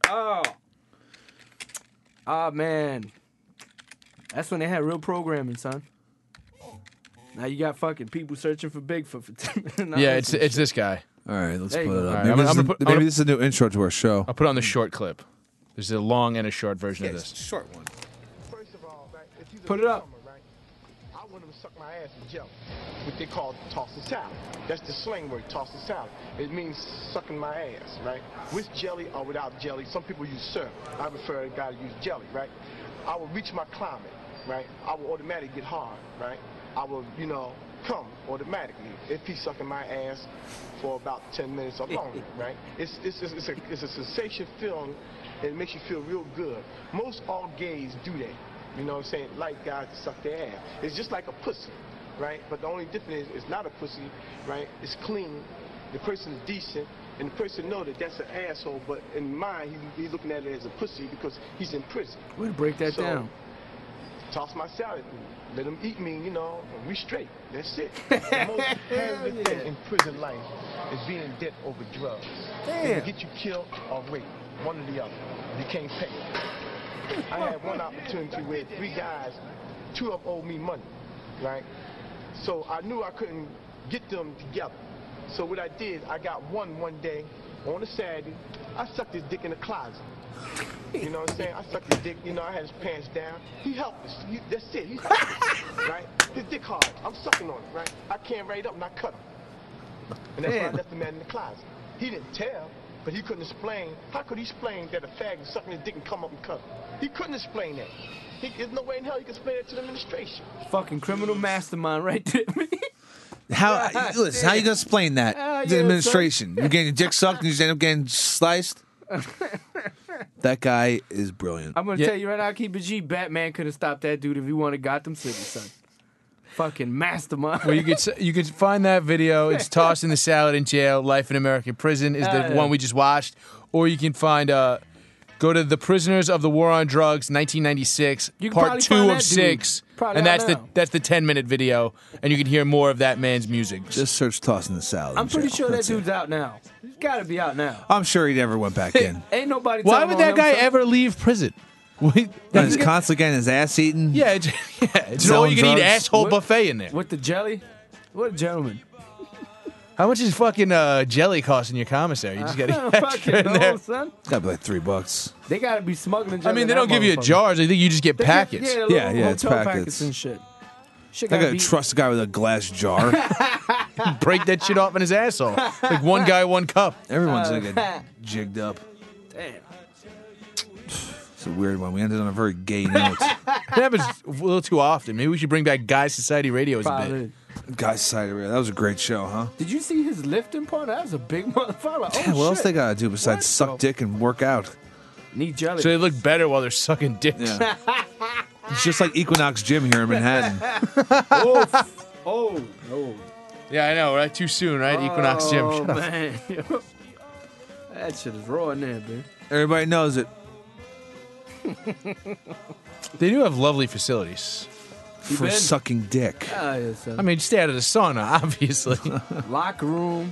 Speaker 5: Oh man. That's when they had real programming, son. Now you got fucking people searching for Bigfoot for 10 minutes.
Speaker 4: Yeah, it's this guy.
Speaker 3: All right, let's
Speaker 5: There
Speaker 3: put
Speaker 5: you
Speaker 3: it
Speaker 5: go.
Speaker 3: up.
Speaker 4: All right,
Speaker 3: Maybe,
Speaker 4: I'm
Speaker 3: this,
Speaker 4: gonna
Speaker 3: is,
Speaker 4: put- I'm
Speaker 3: maybe
Speaker 4: gonna-
Speaker 3: this is a new intro to our show.
Speaker 4: I'll put on the short clip. There's a long and a short version of this.
Speaker 3: Short one.
Speaker 1: First of all, right, if he's a
Speaker 5: Put it up.
Speaker 1: newcomer, right, I want him to suck my ass with jelly. What they call tossing salad. That's the slang word, tossing salad. It means sucking my ass, right? With jelly or without jelly. Some people use syrup. I prefer a guy to use jelly, right? I will reach my climate, right? I will automatically get hard, right? I will, come automatically if he's sucking my ass for about 10 minutes or longer, right? It's a sensation feeling, and it makes you feel real good. Most all gays do that. You know what I'm saying? Like guys to suck their ass. It's just like a pussy, right? But the only difference is it's not a pussy, right? It's clean. The person is decent, and the person know that that's an asshole. But in mind, he's looking at it as a pussy because he's in prison.
Speaker 5: Way to break that
Speaker 1: So,
Speaker 5: down.
Speaker 1: Toss my salad. Let them eat me, and we straight. That's it. The most hazardous thing in prison life is being in debt over drugs. It'll get you killed or raped, one or the other. You can't pay. I had one opportunity where 3 guys, 2 of them owed me money, right? So I knew I couldn't get them together. So what I did, I got one day on a Saturday. I sucked his dick in the closet. You know what I'm saying? I sucked his dick, I had his pants down. He helped us. That's it. He's helpless, right? His dick hard. I'm sucking on it, right? I can't right up and I cut him. And that's why I left the man in the closet. He didn't tell, but he couldn't explain. How could he explain that a fag is sucking his dick and come up and cut him? He couldn't explain that. There's no way in hell he could explain that to the administration.
Speaker 5: Fucking criminal mastermind right there.
Speaker 3: How listen? How you gonna explain that to the
Speaker 5: yeah,
Speaker 3: administration? You're getting your dick sucked and you just end up getting sliced. That guy is brilliant.
Speaker 5: I'm gonna
Speaker 4: Yeah.
Speaker 5: tell you right now, keep it G. Batman could have stopped that dude if he wanted Gotham City, son. Fucking mastermind.
Speaker 4: Well, you could find that video. It's Tossing the Salad in Jail, Life in American Prison is the
Speaker 5: Yeah.
Speaker 4: one we just watched. Or you can find, go to The Prisoners of the War on Drugs, 1996,
Speaker 5: You can
Speaker 4: part
Speaker 5: probably
Speaker 4: 2
Speaker 5: find
Speaker 4: of
Speaker 5: that dude.
Speaker 4: 6.
Speaker 5: Probably
Speaker 4: And
Speaker 5: out
Speaker 4: that's
Speaker 5: now.
Speaker 4: the 10-minute video. And you can hear more of that man's music.
Speaker 3: Just search tossing the salad.
Speaker 5: I'm
Speaker 3: in
Speaker 5: pretty
Speaker 3: jail.
Speaker 5: sure that
Speaker 3: That's it.
Speaker 5: dude's out now. He's gotta be out now.
Speaker 3: I'm sure he never went back in.
Speaker 5: Ain't nobody.
Speaker 4: Why
Speaker 5: telling
Speaker 4: would
Speaker 5: on
Speaker 4: that
Speaker 5: him,
Speaker 4: guy
Speaker 5: son.
Speaker 4: ever leave prison?
Speaker 3: And he's constantly getting his ass eaten.
Speaker 4: Yeah, it's an
Speaker 3: Selling
Speaker 4: all-you-can-eat
Speaker 3: drugs.
Speaker 4: asshole
Speaker 5: What-
Speaker 4: buffet in there.
Speaker 5: With the jelly? What a gentleman.
Speaker 4: How much is fucking jelly costing your commissary? You just got
Speaker 5: I
Speaker 4: to
Speaker 5: don't
Speaker 4: get extra
Speaker 5: fucking
Speaker 4: in
Speaker 5: know,
Speaker 4: there.
Speaker 5: son.
Speaker 3: It's gotta be like $3.
Speaker 5: They gotta be smuggling jelly.
Speaker 4: I mean,
Speaker 5: in
Speaker 4: they
Speaker 5: that
Speaker 4: don't give you
Speaker 5: motherfucker.
Speaker 4: jars. I think you just get
Speaker 5: They get-
Speaker 4: packets.
Speaker 5: Yeah,
Speaker 3: Yeah,
Speaker 5: little
Speaker 3: it's
Speaker 5: hotel
Speaker 3: packets.
Speaker 5: and shit. Shit
Speaker 3: I
Speaker 5: gotta
Speaker 3: gotta
Speaker 5: be.
Speaker 3: trust a guy with a glass jar.
Speaker 4: Break that shit off in his asshole. Like one guy, one cup.
Speaker 3: Everyone's gonna get jigged up.
Speaker 5: Damn.
Speaker 3: It's a weird one. We ended on a very gay note.
Speaker 4: It happens a little too often. Maybe we should bring back Guy Society Radio as a bit.
Speaker 5: Probably.
Speaker 3: Guys, Society Radio. That was a great show, huh?
Speaker 5: Did you see his lifting part? That was a big motherfucker. Like, oh,
Speaker 3: Yeah, what else
Speaker 5: shit.
Speaker 3: they gotta do besides
Speaker 5: What
Speaker 3: suck
Speaker 5: the-
Speaker 3: dick and work out?
Speaker 5: Need jelly.
Speaker 4: So they look better while they're sucking dicks.
Speaker 3: Yeah. It's just like Equinox Gym here in Manhattan.
Speaker 5: oh, no.
Speaker 4: Yeah, I know, right? Too soon, right? Equinox Gym.
Speaker 5: Oh,
Speaker 4: Shut up.
Speaker 5: man. That shit is raw in there, man.
Speaker 3: Everybody knows it.
Speaker 4: They do have lovely facilities.
Speaker 3: For
Speaker 5: been?
Speaker 3: sucking dick.
Speaker 5: Ah, yeah, son.
Speaker 4: I mean, stay out of the sauna, obviously.
Speaker 5: Locker room.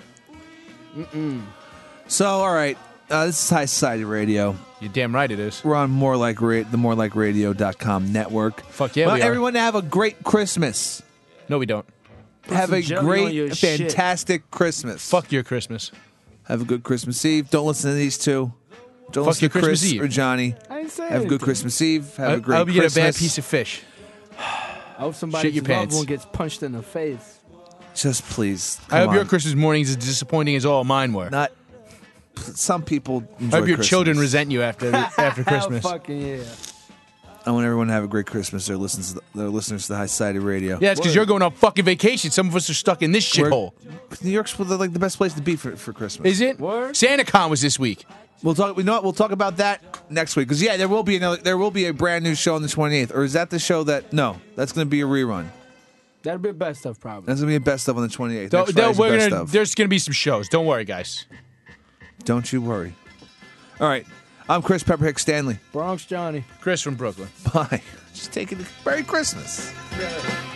Speaker 3: So, all right. This is High Society Radio.
Speaker 4: You're damn right it is.
Speaker 3: We're on the morelikeradio.com network.
Speaker 4: Fuck yeah,
Speaker 3: well,
Speaker 4: we are.
Speaker 3: everyone have a great Christmas.
Speaker 4: No, we don't.
Speaker 3: Have
Speaker 5: some
Speaker 3: a
Speaker 5: jelly on your
Speaker 3: great,
Speaker 5: shit.
Speaker 3: fantastic Christmas.
Speaker 4: Fuck your Christmas.
Speaker 3: Have a good Christmas Eve. Don't listen to these two. Don't
Speaker 4: Fuck
Speaker 3: listen
Speaker 4: your
Speaker 3: to Chris
Speaker 4: Christmas Eve.
Speaker 3: or Johnny.
Speaker 5: I didn't say
Speaker 3: Have a good
Speaker 5: anything.
Speaker 3: Christmas Eve. Have a great
Speaker 4: I hope you get a
Speaker 3: Christmas.
Speaker 4: bad piece of fish.
Speaker 5: I hope somebody's
Speaker 4: your
Speaker 5: loved
Speaker 4: pants.
Speaker 5: one gets punched in the face.
Speaker 3: Just please.
Speaker 4: I hope
Speaker 3: come
Speaker 4: your
Speaker 3: on.
Speaker 4: Christmas mornings as disappointing as all mine were.
Speaker 3: Not. Some people enjoy
Speaker 4: I hope your
Speaker 3: Christmas.
Speaker 4: children resent you after Christmas.
Speaker 5: Hell fucking yeah.
Speaker 3: I want everyone to have a great Christmas. They're listeners to the High Society Radio.
Speaker 4: Yeah, it's because you're going on fucking vacation. Some of us are stuck in this
Speaker 3: We're-
Speaker 4: shithole.
Speaker 3: New York's like the best place to be for Christmas.
Speaker 4: Is it?
Speaker 5: Word?
Speaker 4: SantaCon was this week.
Speaker 3: We'll talk. We'll talk about that next week. Because there will be a brand new show on the 28th. Or is that the show that? No, that's going to be a rerun.
Speaker 5: That'll be the best stuff, probably.
Speaker 3: That's going to be a best of on the 28th.
Speaker 4: Don't-
Speaker 3: Next Friday's the
Speaker 4: we're
Speaker 3: best
Speaker 4: gonna-
Speaker 3: of.
Speaker 4: There's going to be some shows. Don't worry, guys.
Speaker 3: Don't you worry. All right, I'm Chris Pepperhick Stanley.
Speaker 5: Bronx Johnny.
Speaker 4: Chris from Brooklyn.
Speaker 3: Bye. Just taking Merry Christmas.
Speaker 5: Yeah.